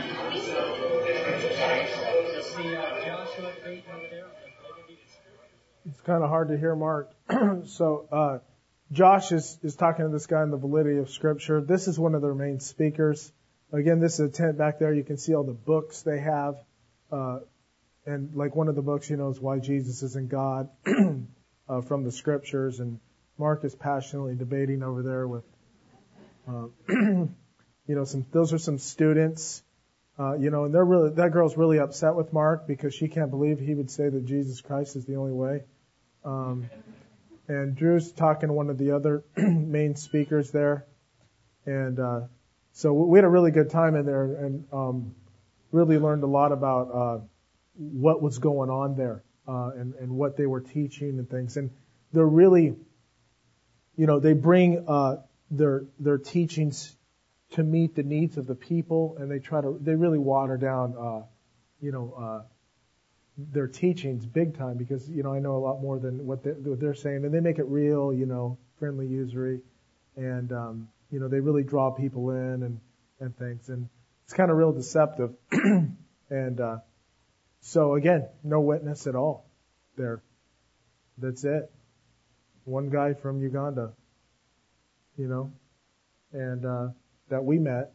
You'll see uh, Joshua Creighton over there. It's kind of hard to hear Mark. so uh, Josh is, is talking to this guy on the validity of Scripture. This is one of their main speakers. Again, this is a tent back there. You can see all the books they have. Uh, and like one of the books, you know, is Why Jesus Isn't God uh, from the Scriptures. And Mark is passionately debating over there with, uh, you know, some. Those are some students. Uh, you know, and they're really, that girl's really upset with Mark because she can't believe he would say that Jesus Christ is the only way. Um, and Drew's talking to one of the other main speakers there. And, uh, so we had a really good time in there and, um, really learned a lot about, uh, what was going on there, uh, and, and what they were teaching and things. And they're really, you know, they bring, uh, their, their teachings to meet the needs of the people, and they try to, they really water down, uh, you know, uh, their teachings big time because, you know, I know a lot more than what they're, what they're saying, and they make it real, you know, friendly usury, and, um, you know, they really draw people in and, and things, and it's kind of real deceptive. and, uh, so again, no witness at all there. That's it. One guy from Uganda, you know, and, uh, that we met,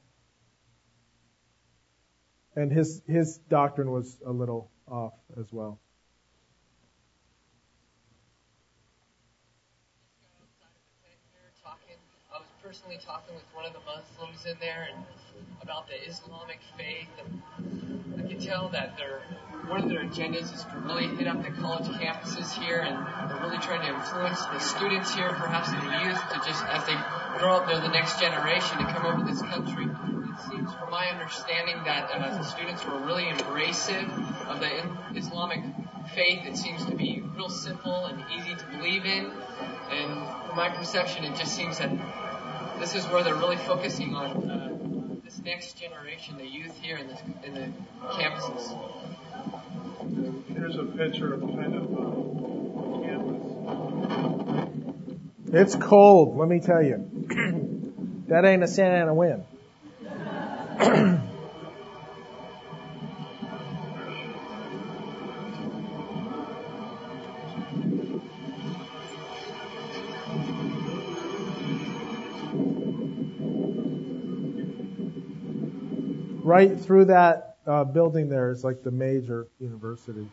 and his his doctrine was a little off as well. Talking, I was personally talking with one of the Muslims in there and about the Islamic faith, and I could tell that they're one of their agendas is to really hit up the college campuses here, and they're really trying to influence the students here, perhaps the youth, to just as they grow up, they're the next generation to come over to this country. It seems, from my understanding, that uh, the students were really embracive of the Islamic faith. It seems to be real simple and easy to believe in, and from my perception, it just seems that this is where they're really focusing on uh, this next generation, the youth here in, this, in the campuses. Here's a picture of kind of uh, campus. It's cold, let me tell you. That ain't a Santa Ana wind. Right through that uh, building there is like the major university.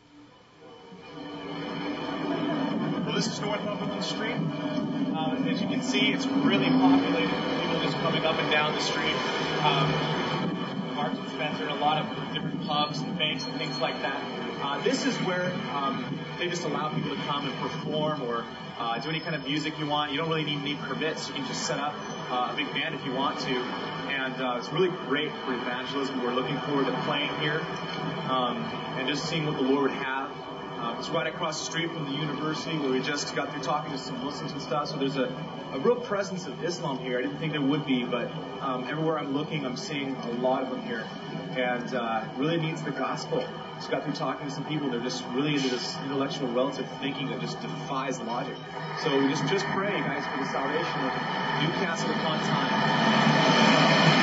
Well, this is North Overland Street. Uh, as you can see, it's really populated with people just coming up and down the street. Um, Marks and Spencer and a lot of different pubs and banks and things like that. Uh, this is where um, they just allow people to come and perform or uh, do any kind of music you want. You don't really need any permits. You can just set up uh, a big band if you want to. And uh, it's really great for evangelism. We're looking forward to playing here um, and just seeing what the Lord would have. Uh, it's right across the street from the university where we just got through talking to some Muslims and stuff. So there's a, a real presence of Islam here. I didn't think there would be, but um, everywhere I'm looking, I'm seeing a lot of them here. And uh, really needs the gospel. Just got through talking to some people. They're just really into this intellectual relative thinking that just defies logic. So we just, just pray, guys, for the salvation of Newcastle upon Tyne.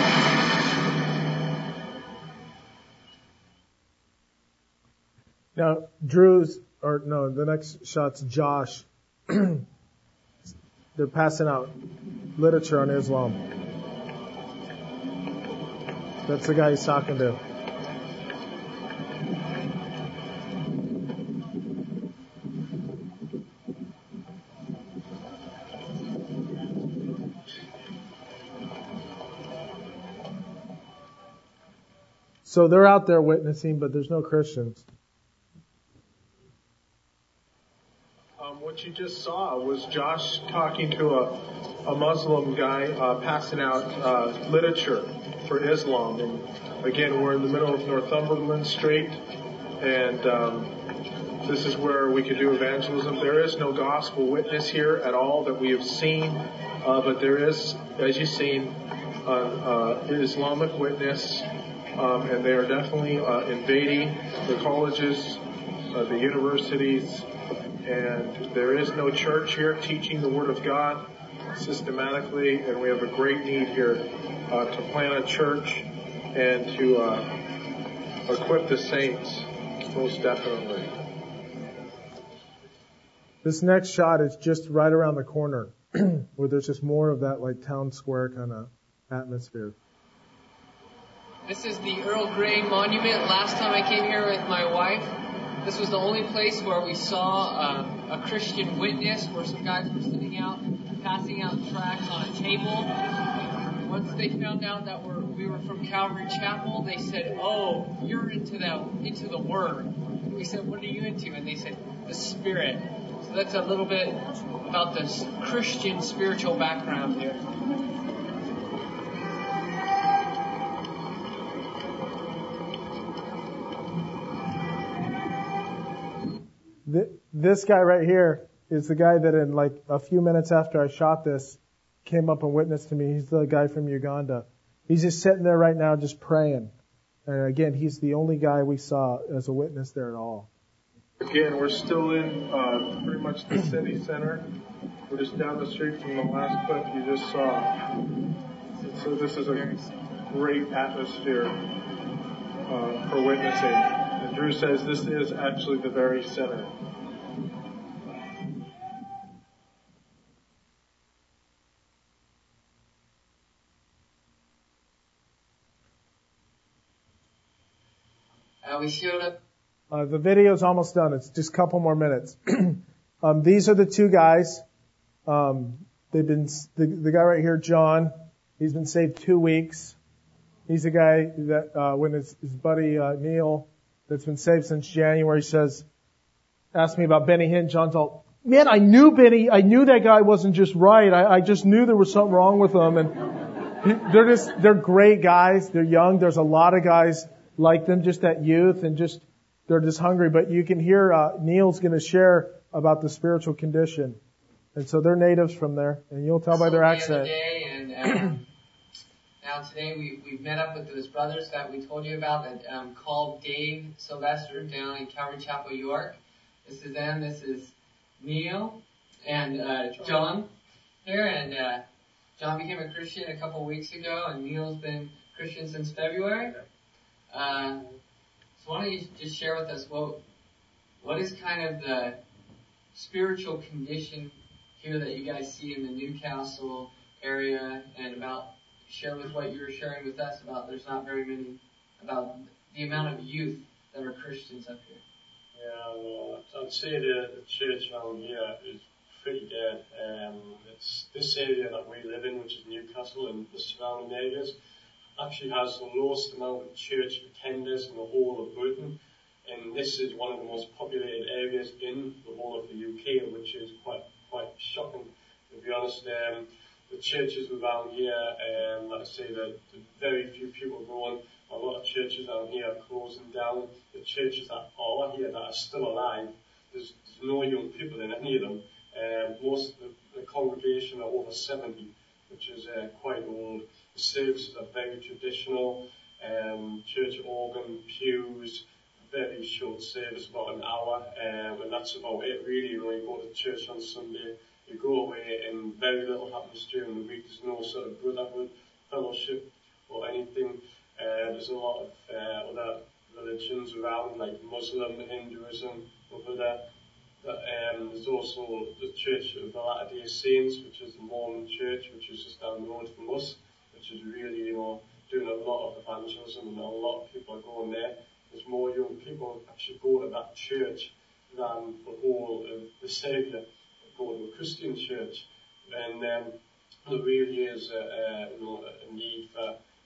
Now, Drew's, or no, the next shot's Josh. They're passing out literature on Islam. That's the guy he's talking to. So they're out there witnessing, but there's no Christians. Um, what you just saw was Josh talking to a, a Muslim guy uh, passing out uh, literature for Islam. And again, we're in the middle of Northumberland Street, and um, this is where we could do evangelism. There is no gospel witness here at all that we have seen, uh, but there is, as you've seen, uh, uh, Islamic witness, um, and they are definitely uh, invading the colleges, uh, the universities, and there is no church here teaching the Word of God systematically, and we have a great need here uh, to plant a church and to uh, equip the saints, most definitely. This next shot is just right around the corner, where there's just more of that like town square kind of atmosphere. This is the Earl Grey Monument. Last time I came here with my wife, this was the only place where we saw uh, a Christian witness, where some guys were sitting out, passing out tracts on a table. Once they found out that we're, we were from Calvary Chapel, they said, "Oh, you're into the into the Word." We said, "What are you into?" And they said, "The Spirit." So that's a little bit about the Christian spiritual background here. This guy right here is the guy that in like a few minutes after I shot this came up and witnessed to me. He's the guy from Uganda. He's just sitting there right now just praying. And again, he's the only guy we saw as a witness there at all. Again, we're still in uh, pretty much the city center. We're just down the street from the last clip you just saw. So this is a great atmosphere uh, for witnessing. And Drew says this is actually the very center. Uh, we showed up. Uh, the video's almost done. It's just a couple more minutes. um, these are the two guys. Um, they've been the, the guy right here, John. He's been saved two weeks. He's the guy that uh, when his, his buddy uh, Neil, that's been saved since January, says, asked me about Benny Hinn. John's all, man, I knew Benny. I knew that guy wasn't just right. I, I just knew there was something wrong with him. And he, they're just they're great guys. They're young. There's a lot of guys like them, just that youth, and just they're just hungry. But you can hear uh, Neil's going to share about the spiritual condition, and so they're natives from there, and you'll tell by their accent. The other day, and um, now today we we've met up with those brothers that we told you about that um, called Dave Sylvester down in Calvary Chapel, York. This is them. This is Neil and uh, John here, and uh, John became a Christian a couple weeks ago, and Neil's been Christian since February. Uh, so why don't you just share with us what what is kind of the spiritual condition here that you guys see in the Newcastle area, and about share with what you were sharing with us about there's not very many, about the amount of youth that are Christians up here. Yeah, well, I'd say the, the church around here is pretty dead. Um, it's this area that we live in, which is Newcastle and the surrounding areas, actually has the lowest amount of church attenders in the whole of Britain, and this is one of the most populated areas in the whole of the U K, which is quite quite shocking, to be honest. Um, the churches around here, um, like I say, that very few people going. A lot of churches down here are closing down. The churches that are here that are still alive, there's, there's no young people in any of them. Um, most of the, the congregation are over seventy, which is uh, quite old. The services are very traditional, um, church organ, pews, very short service, about an hour, um, and that's about it really. When you go to church on Sunday, you go away and very little happens during the week. There's no sort of brotherhood, fellowship, or anything. Uh, there's a lot of uh, other religions around, like Muslim, Hinduism, Buddha. But, um, there's also the Church of the Latter-day Saints, which is the Mormon Church, which is just down the road from us, which is really, you know, doing a lot of evangelism, and a lot of people are going there. There's more young people actually go to that church than the whole of the Saviour go to a Christian church. And um, there really is a, a, you know, a need for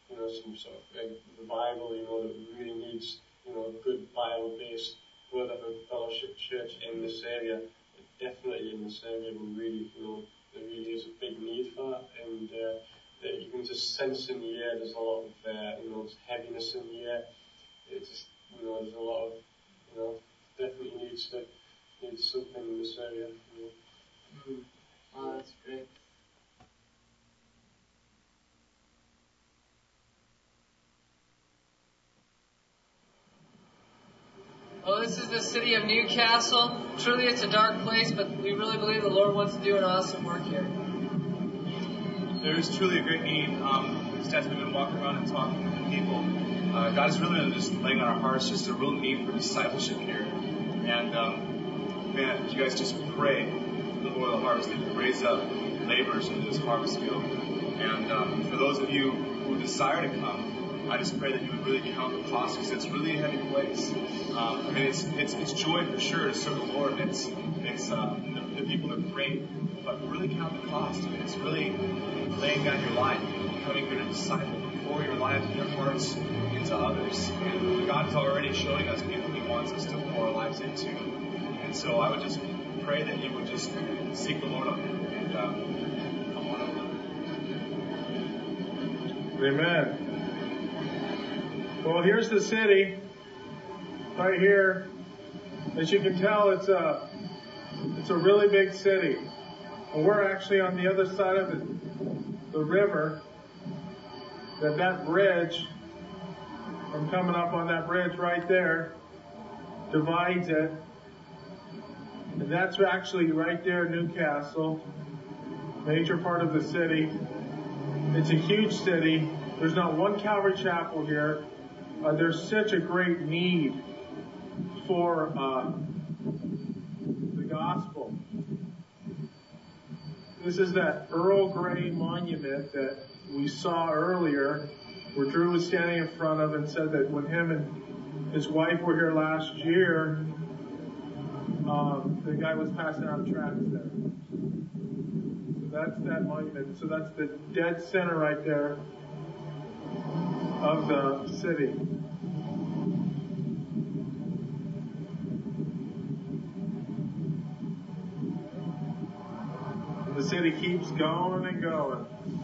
you know, some sort of like revival, you know, that really needs, you know, a good Bible-based Brotherhood Fellowship Church in this area. Definitely in this area, we really, you know, there really is a big need for that, and uh, that you can just sense in the air. There's a lot of, uh, you know, heaviness in the air. It's just, you know, there's a lot of, you know, definitely needs to needs something in this area. You know. Mm. Oh, that's great. Well, this is the city of Newcastle. Truly, it's a dark place, but we really believe the Lord wants to do an awesome work here. There is truly a great need. Um, as we've been walking around and talking to people, uh, God is really just laying on our hearts just a real need for discipleship here. And um, man, you guys just pray for the Lord of the harvest that He raise up laborers into this harvest field. And um, for those of you who desire to come, I just pray that you would really count the cost, because it's really a heavy place. Um, I mean, it's it's it's joy for sure to serve the Lord. And it's it's uh, the, the people are great, but really count the cost. I mean, it's really laying down your life, becoming a good disciple, pour your lives and your hearts into others. And God is already showing us people He wants us to pour our lives into. And so I would just pray that you would just seek the Lord on it and uh, come on over. Amen. Well, here's the city, right here. As you can tell, it's a it's a really big city. And we're actually on the other side of the, the river. That that bridge, I'm coming up on that bridge right there, divides it. And that's actually right there, Newcastle, major part of the city. It's a huge city. There's not one Calvary Chapel here. Uh, there's such a great need for uh, the gospel. This is that Earl Grey monument that we saw earlier, where Drew was standing in front of and said that when him and his wife were here last year, um, the guy was passing out tracts there. So that's that monument. So that's the dead center right there of the city. And the city keeps going and going.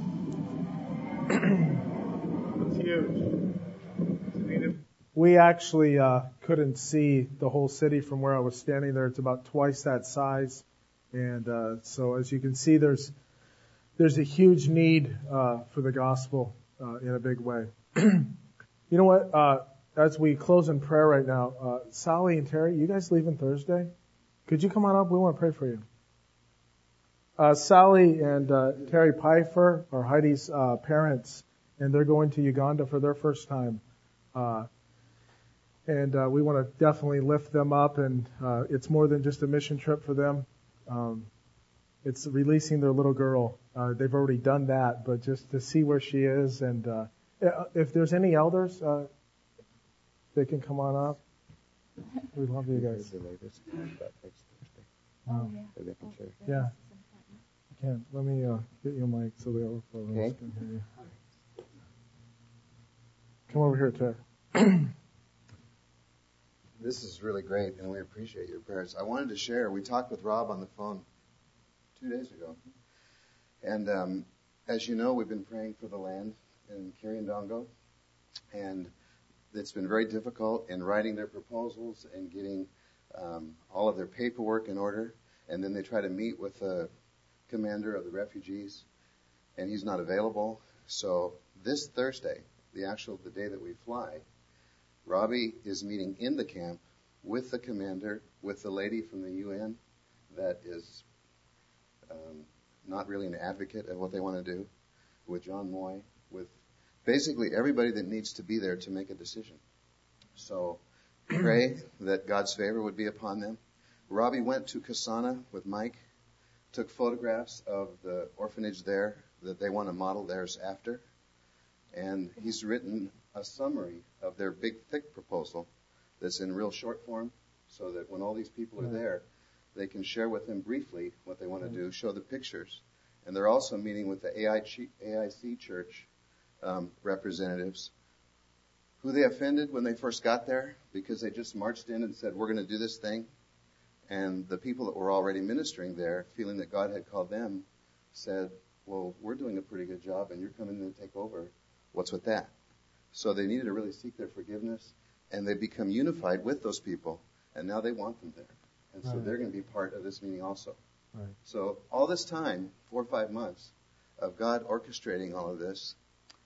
It's huge. It's needed. We actually uh, couldn't see the whole city from where I was standing there. It's about twice that size. And uh, so as you can see, there's there's a huge need uh, for the gospel uh, in a big way. You know what? Uh, as we close in prayer right now, uh, Sally and Terry, you guys leaving Thursday? Could you come on up? We want to pray for you. Uh, Sally and uh, Terry Pfeiffer are Heidi's uh, parents, and they're going to Uganda for their first time. Uh, and uh, we want to definitely lift them up, and uh, it's more than just a mission trip for them. Um, it's releasing their little girl. Uh, they've already done that, but just to see where she is, and uh, if there's any elders, uh, they can come on up. We love you guys. Oh, yeah. So they can share. Yeah. I can. Let me uh, get you a mic so the overflow rooms Okay. can hear you. Come over here, Ted. This is really great, and we appreciate your prayers. I wanted to share. We talked with Rob on the phone two days ago, and um, as you know, we've been praying for the land in Kiryandongo, and it's been very difficult in writing their proposals and getting um, all of their paperwork in order. And then they try to meet with the commander of the refugees, and he's not available. So this Thursday, the actual the day that we fly, Robbie is meeting in the camp with the commander, with the lady from the U N that is um, not really an advocate of what they want to do, with John Moy, with basically everybody that needs to be there to make a decision. So pray that God's favor would be upon them. Robbie went to Kasana with Mike, took photographs of the orphanage there that they want to model theirs after, and he's written a summary of their big, thick proposal that's in real short form, so that when all these people are there, they can share with them briefly what they want to do, show the pictures. And they're also meeting with the A I C Church um, representatives, who they offended when they first got there because they just marched in and said, we're going to do this thing. And the people that were already ministering there, feeling that God had called them, said, well, we're doing a pretty good job and you're coming in to take over. What's with that? So they needed to really seek their forgiveness, and they become unified with those people, and now they want them there. And so Right. they're going to be part of this meeting also. Right. So all this time, four or five months of God orchestrating all of this,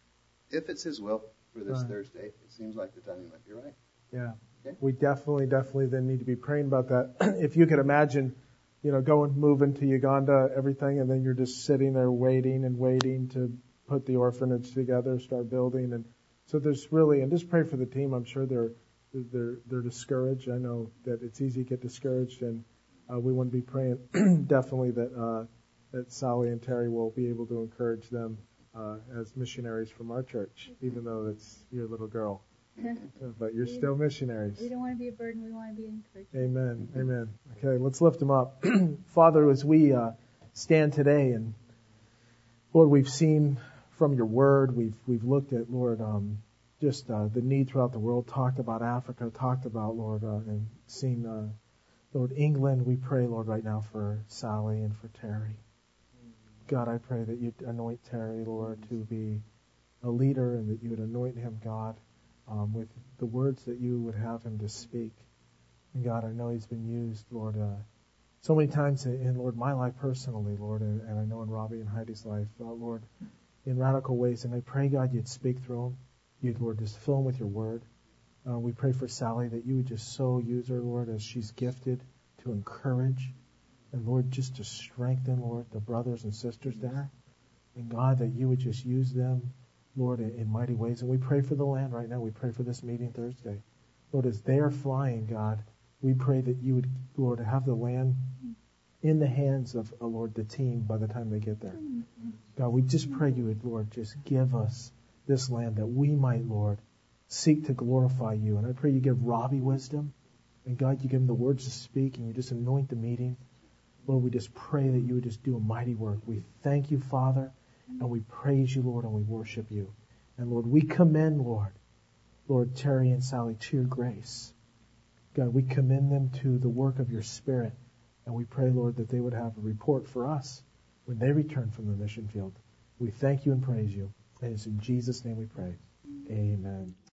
if it's His will for this Right. Thursday, it seems like the timing might be right. Yeah. Okay. We definitely, definitely then need to be praying about that. If you could imagine, you know, going, moving to Uganda, everything, and then you're just sitting there waiting and waiting to put the orphanage together, start building. And so there's really, and just pray for the team. I'm sure they're, they're, they're discouraged. I know that it's easy to get discouraged, and uh, we want to be praying definitely that, uh, that Sally and Terry will be able to encourage them uh, as missionaries from our church, even though it's your little girl. But you're still missionaries. We don't want to be a burden. We want to be encouraged. Amen. Amen. Okay, let's lift them up. Father, as we uh, stand today, and Lord, we've seen from your word, we've we've looked at, Lord, um, just uh, the need throughout the world, talked about Africa, talked about, Lord, uh, and seen, uh, Lord, England. We pray, Lord, right now for Sally and for Terry. God, I pray that you'd anoint Terry, Lord, to be a leader, and that you would anoint him, God, um, with the words that you would have him to speak. And God, I know he's been used, Lord, uh, so many times in, in, Lord, my life personally, Lord, and, and I know in Robbie and Heidi's life, uh, Lord, in radical ways. And I pray, God, you'd speak through him. You'd, Lord, just fill him with your word. Uh, we pray for Sally that you would just so use her, Lord, as she's gifted to encourage. And, Lord, just to strengthen, Lord, the brothers and sisters there. And, God, that you would just use them, Lord, in, in mighty ways. And we pray for the land right now. We pray for this meeting Thursday. Lord, as they are flying, God, we pray that you would, Lord, have the land in the hands of, uh, Lord, the team by the time they get there. God, we just pray you would, Lord, just give us this land that we might, Lord, seek to glorify you. And I pray you give Robbie wisdom. And, God, you give him the words to speak, and you just anoint the meeting. Lord, we just pray that you would just do a mighty work. We thank you, Father, and we praise you, Lord, and we worship you. And, Lord, we commend, Lord, Lord, Terry and Sally to your grace. God, we commend them to the work of your Spirit. And we pray, Lord, that they would have a report for us when they return from the mission field. We thank you and praise you. And it's in Jesus' name we pray. Amen.